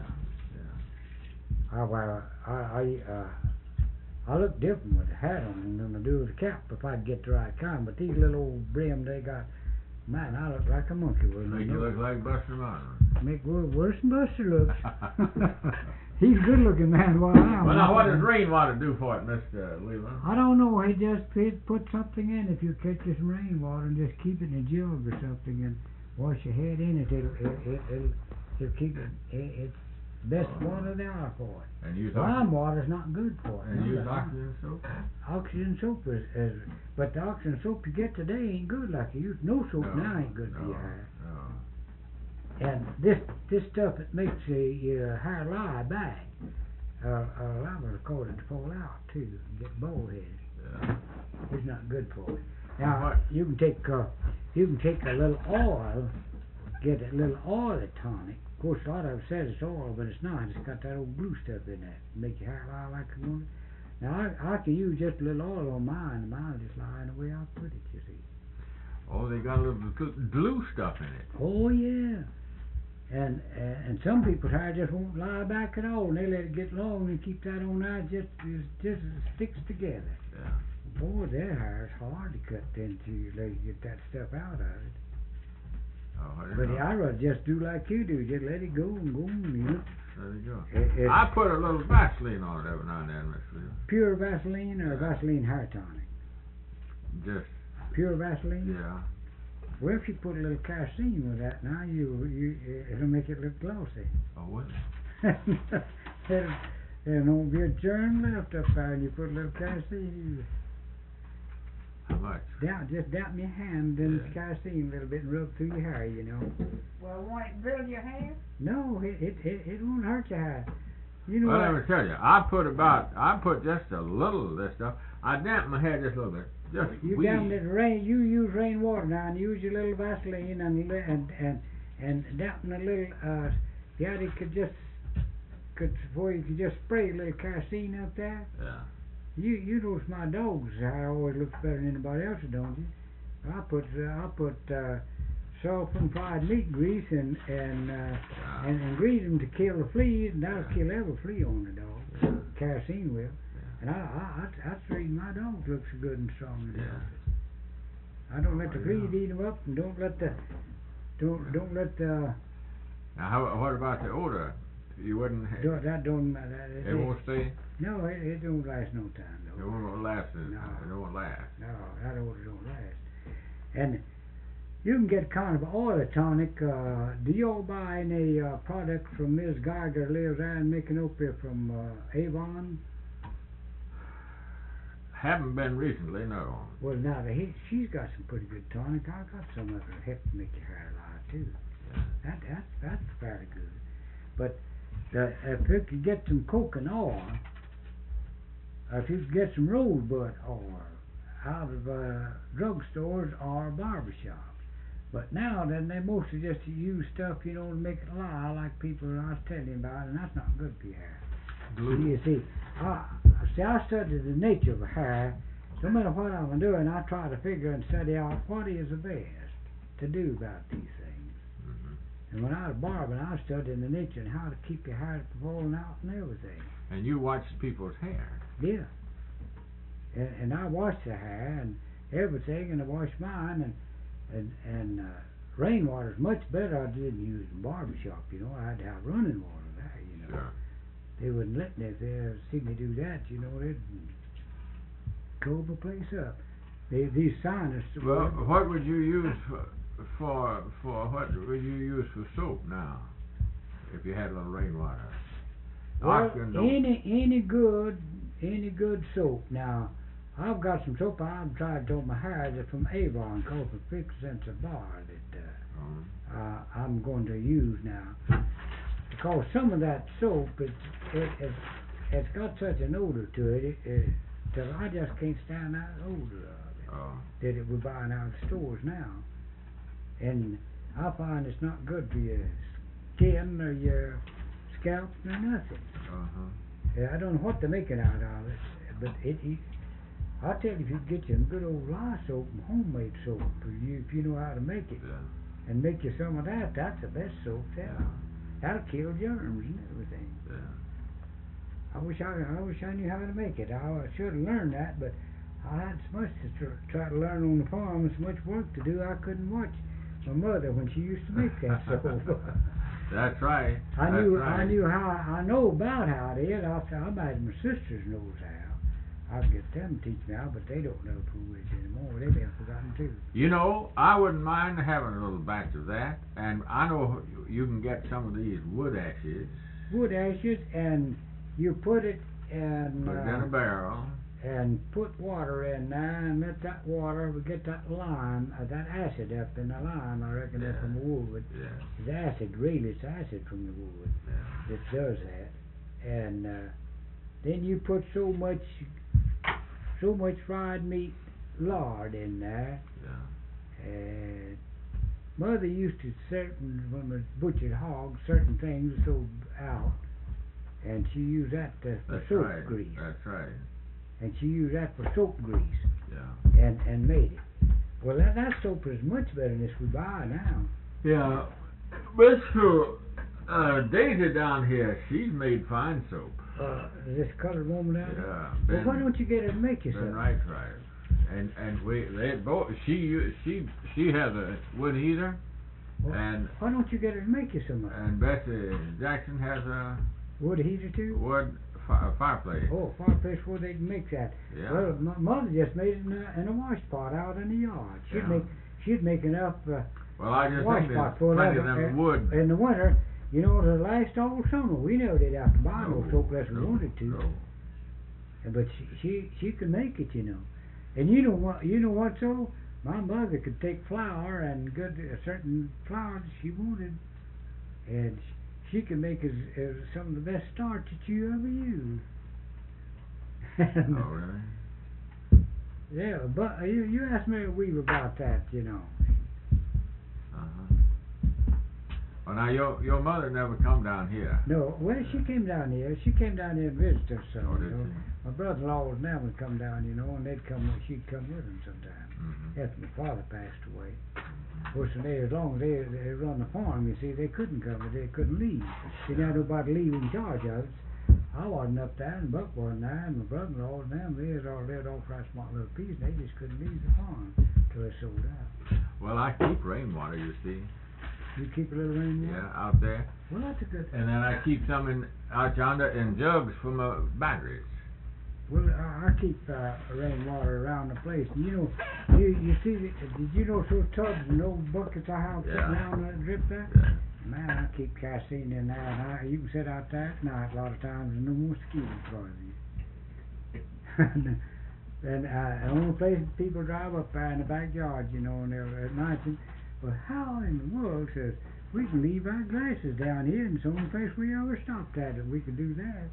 yeah. I well, I I uh, I look different with a hat on than I do with a cap if I get the right kind. But these little old brim they got, man, I look like a monkey with Make you them. look like Buster Martin. Make wor- worse than Buster looks. He's a good looking man. While I'm Well, now what does rainwater do for it, Mister Leland? I don't know. He just put, put something in. If you catch some rainwater and just keep it in a jug or something and wash your head in it, it'll it, it, it'll, it'll keep it. it it's the best Oh. water there are for it. And use Lime oxygen, water's not good for it. and none use of it. oxygen soap. Oxygen soap is, is, but the oxygen soap you get today ain't good like you used. No soap No, now ain't good no, for your hair. No. And this this stuff that makes uh, your hair lie back, uh, a lot of us call it to fall out too, and get bald headed. Yeah. It's not good for it. Now What? you can take uh, you can take a little oil, get a little oil tonic. Of course, a lot of it says it's oil, but it's not. It's got that old blue stuff in there, make your hair lie like you want it. Now I I can use just a little oil on mine, and mine just lie the way I put it. You see. Oh, they got a little gl- glue stuff in it. Oh yeah. And, and and some people's hair just won't lie back at all, and they let it get long and keep that on there, just it just sticks together. Yeah. Boy, their hair's hard to cut into. You let you get that stuff out of it. Oh, But I'd rather just do like you do, just let it go and go and you know. There you go. It, I put a little Vaseline on it every now and then, Mister Lee. Pure Vaseline or Yeah. Vaseline hair tonic? Just, Pure Vaseline? yeah. Well, if you put a little kerosene with that now, you, you it'll make it look glossy. Oh, will it? There there won't be a germ left up there, and you put a little kerosene. How much? Down, just dampen your hand, then Yeah. kerosene a little bit, and rub through your hair. You know. Well, won't it drill your hair? No, it it it, it won't hurt your hair. You know Well, what? let me tell you, I put about, I put just a little of this stuff. I damp my hair just a little bit. Just You wee. damn it, rain. You use rainwater now, and use your little Vaseline and li- and and and dampen a little. Uh, yeah, you could just could before you could just spray a little kerosene up there. Yeah. You you notice my dog's hair always looks better than anybody else's, don't you? I put uh, I put uh, salt and fried meat grease and and uh, Yeah. and, and grease them to kill the fleas, and that'll Yeah. kill every flea on the dog. Yeah. Kerosene will. Yeah. And I, I, I, that's the reason my dogs look so good and strong and Yeah. healthy. I don't let the Oh, fleas yeah. eat them up, and don't let the, don't don't let the, Now, how, what about the odor? You wouldn't, ha- don't, that don't matter. That, it won't stay? No, it, it don't last no time It though. won't last, it No. it won't last. No, that odor don't last. And you can get kind of oil tonic. Uh, do y'all buy any uh, products from Miss Geiger lives there in Micanopia from uh, Avon? Haven't been recently, no. Well, now the, he, she's got some pretty good tonic. I got some of it help make your hair alive too. Yeah. That that's that's fairly good. But the, if you could get some coconut oil, or if you could get some rosebud oil out of uh, drugstores or barbershops. But now then they mostly just use stuff, you know, to make it lie, like people I was telling you about, and that's not good for your hair. Glue. You see, I see I studied the nature of hair. No matter what I'm doing, I try to figure and study out what is the best to do about these things. Mhm. And when I was barbering, I was studying the nature and how to keep your hair from falling out and everything. And you watch people's hair. Yeah. And, and I wash the hair and everything, and I wash mine, and and and uh, rainwater's much better. I didn't use in barbershop, you know. I had to have running water there, you know. Sure. They wouldn't let me if they ever seen me do that, you know. They'd close the place up. They, these scientists. Well, what would you use for, for, for what would you use for soap now? If you had a little rainwater? Well, Oxygen don't- any any good any good soap. Now, I've got some soap I've tried to on my hair that's from Avon, called for fifty cents a bar that uh, Um, uh, I'm going to use now. Because some of that soap, it, it, it, it's got such an odor to it, it, it that I just can't stand that odor of it oh, that it we're buying out of stores now. And I find it's not good for your skin or your scalp or nothing. uh-huh. Yeah, I don't know what they're making out of it, but it, it I'll tell you, if you get you some good old lye soap and homemade soap, if you, if you know how to make it, Yeah. and make you some of that, that's the best soap there. Yeah. That'll kill germs and everything. Yeah. I wish I, I wish I knew how to make it. I should have learned that, but I had so much to tr- try to learn on the farm and so much work to do, I couldn't watch my mother when she used to make that soap. That's right. I That's knew right. I knew how I know about how it is. I said I imagine my sisters knows how. I'll get them to teach me how, but they don't know who is anymore. They've been forgotten too. You know, I wouldn't mind having a little batch of that, and I know you- you can get some of these wood ashes, Wood ashes, and you put it in put it in uh, a barrel. and put water in there, and let that water we get that lime, uh, that acid up in the lime. I reckon that's Yeah. from the wood. Yeah, It's acid, really, it's acid from the wood yeah. that does that. And uh, then you put so much, so much fried meat lard in there. Yeah. And Mother used to certain when we butchered hogs, certain things sold out, and she used that to, for That's soap right. grease. That's right. And she used that for soap grease. Yeah. and and made it. Well, that, that soap is much better than this we buy now. Yeah. Mister Uh, Daisy down here, she's made fine soap. Uh, this colored woman out there? Yeah. Well, Ben, why don't you get her to make you Ben some? Wright tried. And and we they both she u- she she has a wood heater, Well, And why don't you get her to make you some? and Bessie Jackson has a Wood heater too? wood fi- fireplace. Oh, fireplace where they can make that. Yeah. Well, my mother just made it in a, in a wash pot out in the yard. She'd Yeah. make she'd make enough uh, Well, I just wash think there's pot for plenty that of them uh, wood. in the winter. You know, to last all summer. We never did have to buy no, No, soap unless we no, wanted to. no. But she, she she could make it, you know. And you know what? You know what? So my mother could take flour and good uh, certain flour that she wanted, and she could make as, as some of the best starch that you ever used. Oh, really? Yeah, but uh, you you asked Mary Weaver about that, you know. Uh-huh. Well, now, your your mother never come down here. No, well, she came down here. She came down here and visited us. So, Oh, did you know. she? My brother-in-law was now would come down, you know, and they'd come. She'd come with them sometimes. Mm-hmm. After my father passed away. Of course, they, as long as they, they run the farm, you see, they couldn't come, but they couldn't leave. They didn't have nobody leave in charge of it. I wasn't up there, and Buck wasn't there, and my brother-in-law and them, they was all lived off that small little piece, and they just couldn't leave the farm till they sold out. Well, I keep rainwater, you see. You keep a little rainwater? Yeah, out there. Well, that's a good thing. And then I keep some in out yonder in jugs from uh, batteries. Well, I, I keep uh, rainwater around the place. And you know, you you see, the, did you know those tubs and old buckets I have Yeah. sitting around that drip there? Yeah. Man, I keep kerosene in there, and I, you can sit out there at night a lot of times, and no mosquitoes bothering you. and and uh, the only place that people drive up there in the backyard, you know, and they're at night. And, well, how in the world says we can leave our glasses down here, and it's the only place we ever stopped at that we could do that.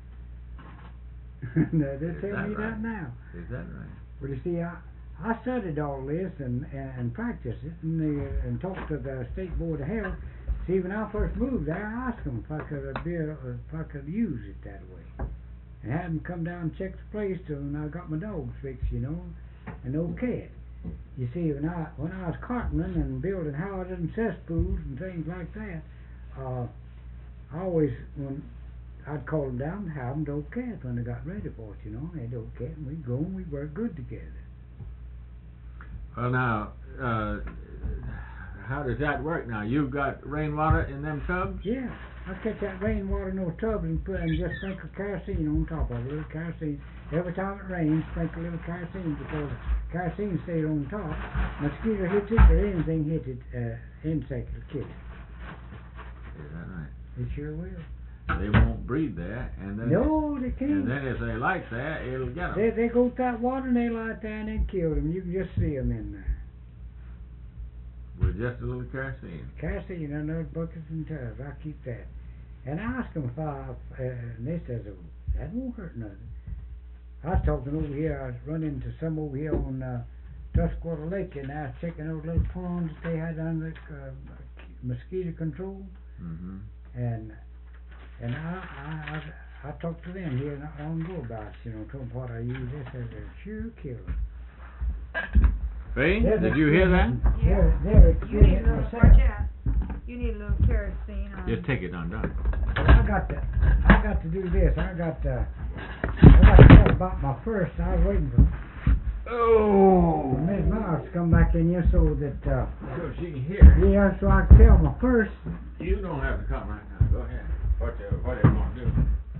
No, they Is tell that me right? that now. Is that right? Well, you see, I I studied all this and and, and practiced it, and the, and talked to the state board of health. See, when I first moved there, I asked them if I could uh, be a, if I could use it that way, and had them come down and check the place till when I got my dogs fixed, you know, and okay it. You see, when I when I was carpenting and building houses and cesspools and things like that, uh, I always when I'd call them down and have them to okay it when they got ready for it, you know. They'd okay it, and we'd go and we'd work good together. Well, now, uh, how does that work now? You've got rainwater in them tubs? Yeah, I catch that rainwater in those tubs and put and just sprinkle kerosene on top of it, a little kerosene. Every time it rains, sprinkle a little kerosene because kerosene stays on top. Mosquito hits it or anything hits it, uh, insect will kill it. Is that right? It sure will. They won't breed there, and then No, they and can't. then if they like that, it'll get them. They they go to that water and they lie there and they kill them. You can just see them in there. With just a little kerosene. Kerosene in those buckets and tubs. I keep that. And I asked them if I, uh, and they says, oh, that won't hurt nothing. I was talking over here, I was running into some over here on uh, Tuscarora Lake, and I was checking those little ponds that they had under uh, mosquito control. Mm-hmm. And and I, I, I, I talked to them here not long ago about it, you know, told them what I use. They said they're sure killer. See? They're Did you hear that? They're, they're You need a experienced little, myself. watch out. You need a little kerosene on. Just take it undone. Well, I got to, I got to do this. I got to, I got to talk about my first. I was waiting for Oh! Miss Miles to come back in here so that, uh, So she can hear. yeah, so I can tell my first. You don't have to come right now. Go ahead. What you, what you want to do?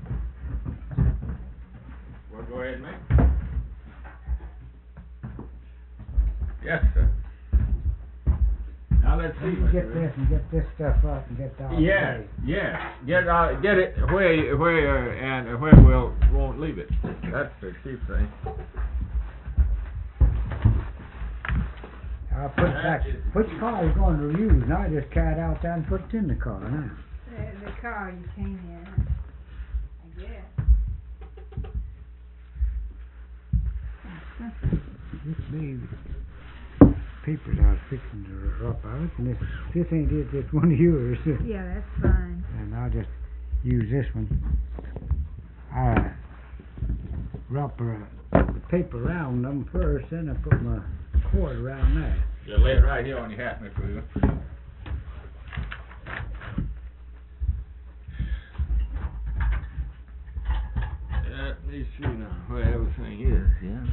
Well, go ahead, man. Yes, sir. Now let's see. Let me get this and get this stuff up and get all Yes, the way. yes. Get uh, get it where you- where and where we'll won't leave it. That's the chief thing. I'll put it back. Which car you going to use? Now I just carried out there and put it in the car now. The, the car you came in, I guess. This baby papers I was fixing to rough out, and this this ain't it. This one of yours. Yeah, that's fine. And I'll just use this one. I wrap uh, the paper around them first, then I put my cord around that. Just lay it right here on your hat, Mister Wheeler. Let me see now where everything is. Yeah.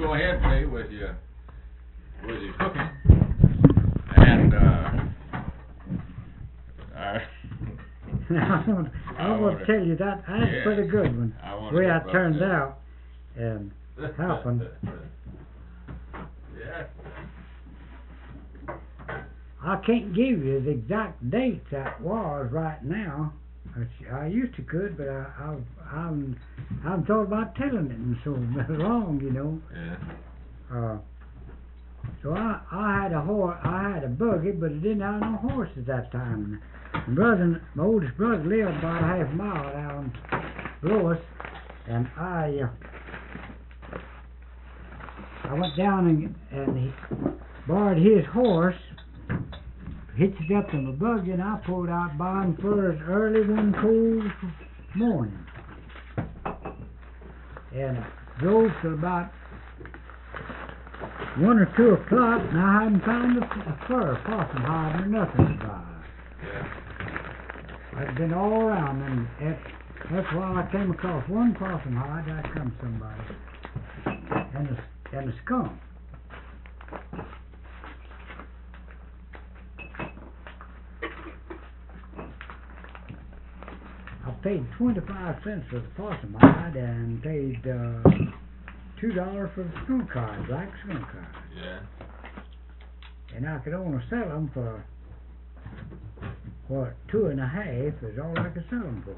go ahead, play with your with your cooking, and uh, I, I want, I I want wanna- to tell you that that's yeah, a pretty good one. I The wanna way hear I about turned that. out and happened. Yeah. I can't give you the exact date that was right now. I s- I used to could, but I, I've, I'm, I've thought about telling it in so long, you know. Yeah. Uh, so I, I had a horse, I had a buggy, but it didn't have no horse at that time. My brother, my oldest brother lived about a half mile down below us, and I, uh, I went down and, and he borrowed his horse, hitched it up in the buggy, and I pulled out buying furs early one cold morning, and drove till about one or two o'clock, and I hadn't found a, a fur, possum hide, or nothing to buy. I'd been all around, and that's, that's why I came across one possum hide. I come somebody, and a, and a skunk. I paid twenty-five cents for the possum hide and paid uh, two dollars for the skunk hide, black skunk hide. Yeah. And I could only sell them for, what, two and a half is all I could sell them for.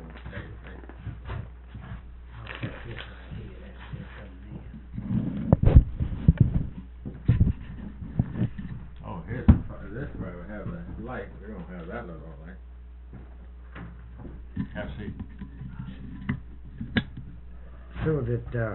Oh, here's the, fi- this where we have the light. We don't have that little light. Have a seat. So that, uh,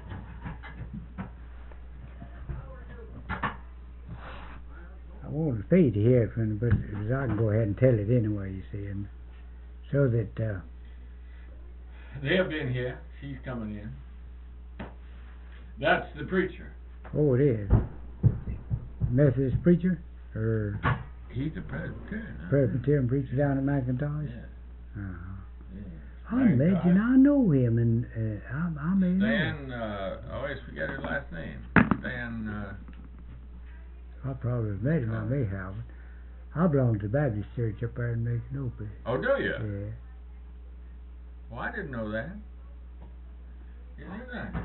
I wanted to feed you here, friend, but I can go ahead and tell it anyway, you see, and so that, uh, They've been here. She's coming in. That's the preacher. oh, it is. Methodist preacher, or He's a Presbyterian. huh? Presbyterian preacher down at McIntosh? Yeah. Uh-huh. Yeah. I imagine I know him, and uh, I, I may know. Stan, uh, I always forget his last name. Stan, uh, I probably have met him, I may have. I belong to the Baptist church up there in Macon. oh, do you? Yeah. Well, I didn't know that. You knew that?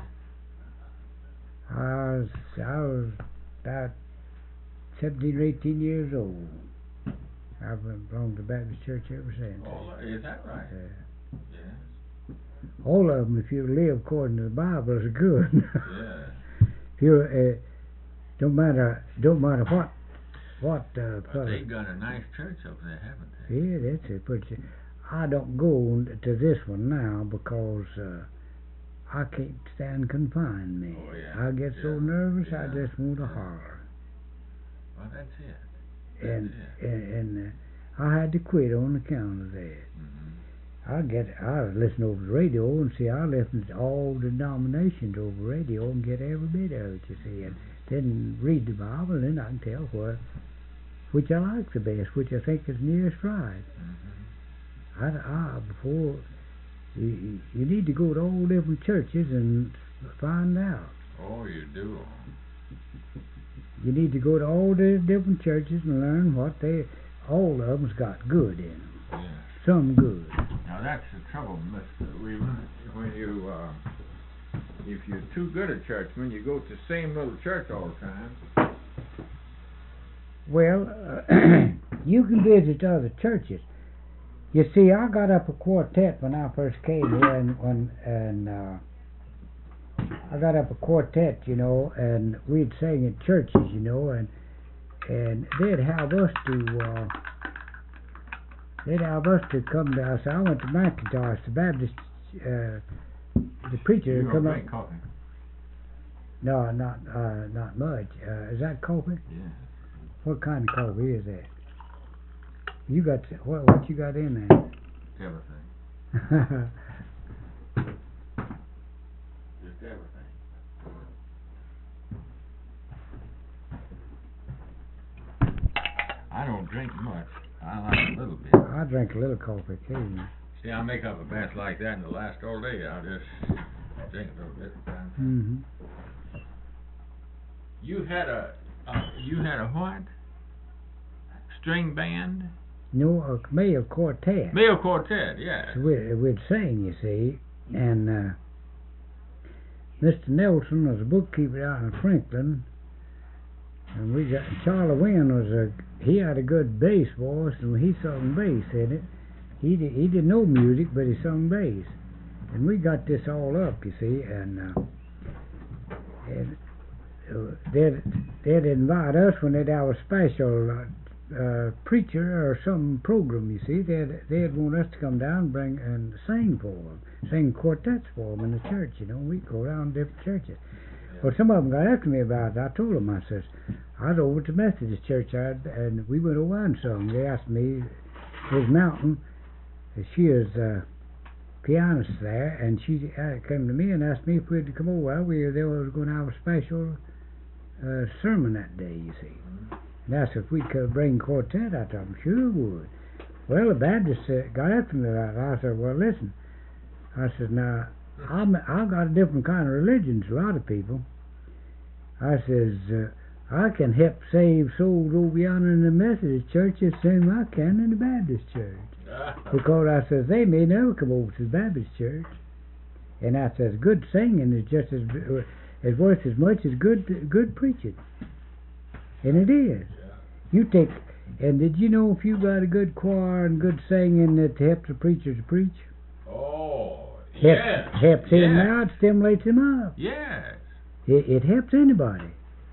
I was, I was about seventeen or eighteen years old. I've belonged to the Baptist church ever since. Oh, is that right? Yeah. Yes. All of them, if you live according to the Bible, is good. Yeah. If you uh, don't matter, don't matter what, what. Uh, But fellow- they've got a nice church up there, haven't they? Yeah, that's it. But uh, I don't go to this one now because uh, I can't stand confined me. Oh, yeah. I get so Yeah. nervous, I Yeah. just want to Yeah. holler. Well, that's it. And Yeah. and, and uh, I had to quit on account of that. Mm-hmm. I get I listen over the radio and see I listen to all denominations over the radio and get every bit of it, you see, and then read the Bible and then I can tell what which I like the best, which I think is nearest right. Mm-hmm. I, I before you, you need to go to all different churches and find out. Oh, you do. You need to go to all the different churches and learn what they all of them's got good in them. Yeah. Some good. Now that's the trouble, Mister Weaver. When you, uh, if you're too good a churchman, you go to the same little church all the time. Well, uh, you can visit other churches. You see, I got up a quartet when I first came here, and when and uh, I got up a quartet, you know, and we'd sing at churches, you know, and and they'd have us to uh, they'd have us to come to us. I went to McIntosh, the Baptist, uh, the preacher You would come don't up. drink coffee. No, not uh, not much. Uh, is that coffee? Yeah. What kind of coffee is that? You got what? What you got in there? Everything. Just everything. I don't drink much. I like a little bit. I drink a little coffee occasionally. See, I make up a batch like that and the last all day I'll just drink a little bit. Mm-hmm. You had a, uh, you had a what? String band? No, a male quartet. Male quartet, yeah. So we, we'd sing, you see, and uh, Mister Nelson was a bookkeeper out in Franklin, and we got Charlie Wynn was a he had a good bass voice, and he sung bass in it. He did, he didn't know music, but he sung bass, and we got this all up, you see, and uh, and uh, they'd they'd invite us when they'd have a special uh, uh, preacher or some program, you see. They'd they'd want us to come down and bring and sing for them, sing quartets for them in the church, you know. We'd go around different churches. Well, some of them got after me about it. I told them, I says, I was over to Methodist Church, I'd, and we went over and sung. They asked me, Miz Mountain, she is a pianist there, and she uh, came to me and asked me if we'd come over. We they were going to have a special uh, sermon that day, you see. And asked if we could bring quartet. I told them, sure would. Well, the Baptists uh, got after me about it. I said, well, listen. I said, now, I'm, I've got a different kind of religion to a lot of people. I says, uh, I can help save souls over yonder in the Methodist church the same I can in the Baptist church. Because I says, they may never come over to the Baptist church. And I says, good singing is just as, uh, is worth as much as good good preaching. And it is. You take, and did you know if you got a good choir and good singing that helps the preacher to preach? Oh, Help, yes. helps him yes. out, stimulates him up. Yes. It, it helps anybody.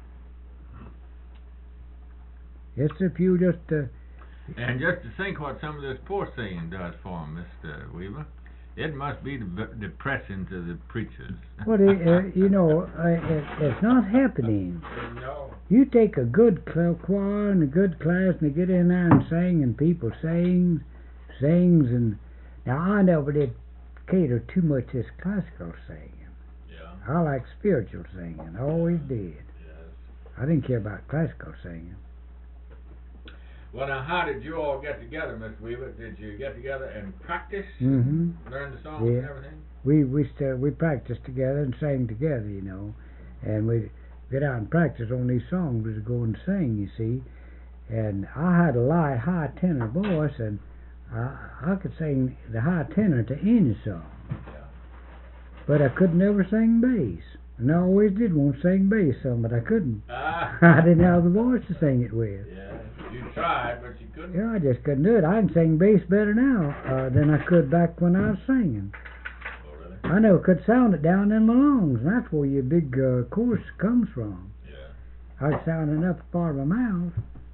Yes, if you just... Uh, and just to think what some of this poor singing does for him, Mister Weaver, it must be de- depressing to the preachers. Well, it, uh, you know, uh, it, it's not happening. No. You take a good cl- choir and a good class and they get in there and sing, and people sings, sings, and... Now, I never did cater too much this classical singing. Yeah. I like spiritual singing. I always did. Yes. I didn't care about classical singing. Well, now, how did you all get together, Mister Weaver? Did you get together and practice? Mm-hmm. Learn the songs Yeah. and everything? We we st- we practiced together and sang together, you know, and we get out and practice on these songs to go and sing, you see. And I had a light, high tenor voice, and I I could sing the high tenor to any song, Yeah. but I could never sing bass. And I always did want to sing bass some, but I couldn't. Ah. I didn't have the voice to sing it with. Yeah. You tried, but you couldn't. Yeah, I just couldn't do it. I can sing bass better now uh, than I could back when I was singing. Oh, really? I never could sound it down in my lungs, and that's where your big uh, chorus comes from. Yeah. I could sound in the upper part of my mouth,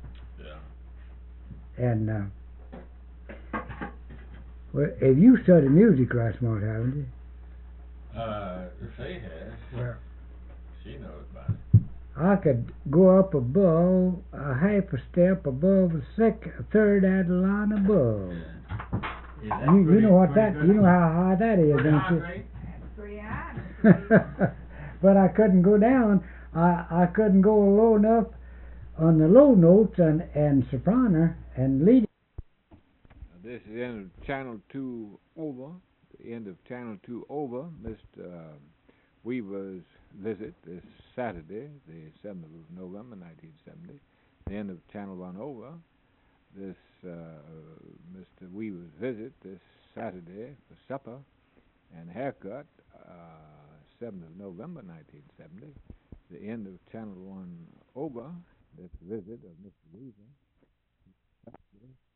Yeah. and uh, well, if you studied music right smart, haven't you? Uh, she has. Well, She knows about it. I could go up above a half a step above the second, third out of the line above. Yeah. You, you know what that? You know how high that is, Pretty don't high, you? Ray? That's pretty high. But I couldn't go down. I I couldn't go low enough on the low notes and and soprano and lead. This is the end of Channel Two over. The end of Channel Two over. Mister Uh, Weaver's visit this Saturday, the seventh of November, nineteen seventy. The end of Channel One over. This uh, Mister Weaver's visit this Saturday for supper and haircut, uh, seventh of November, nineteen seventy. The end of Channel One over. This visit of Mister Weaver.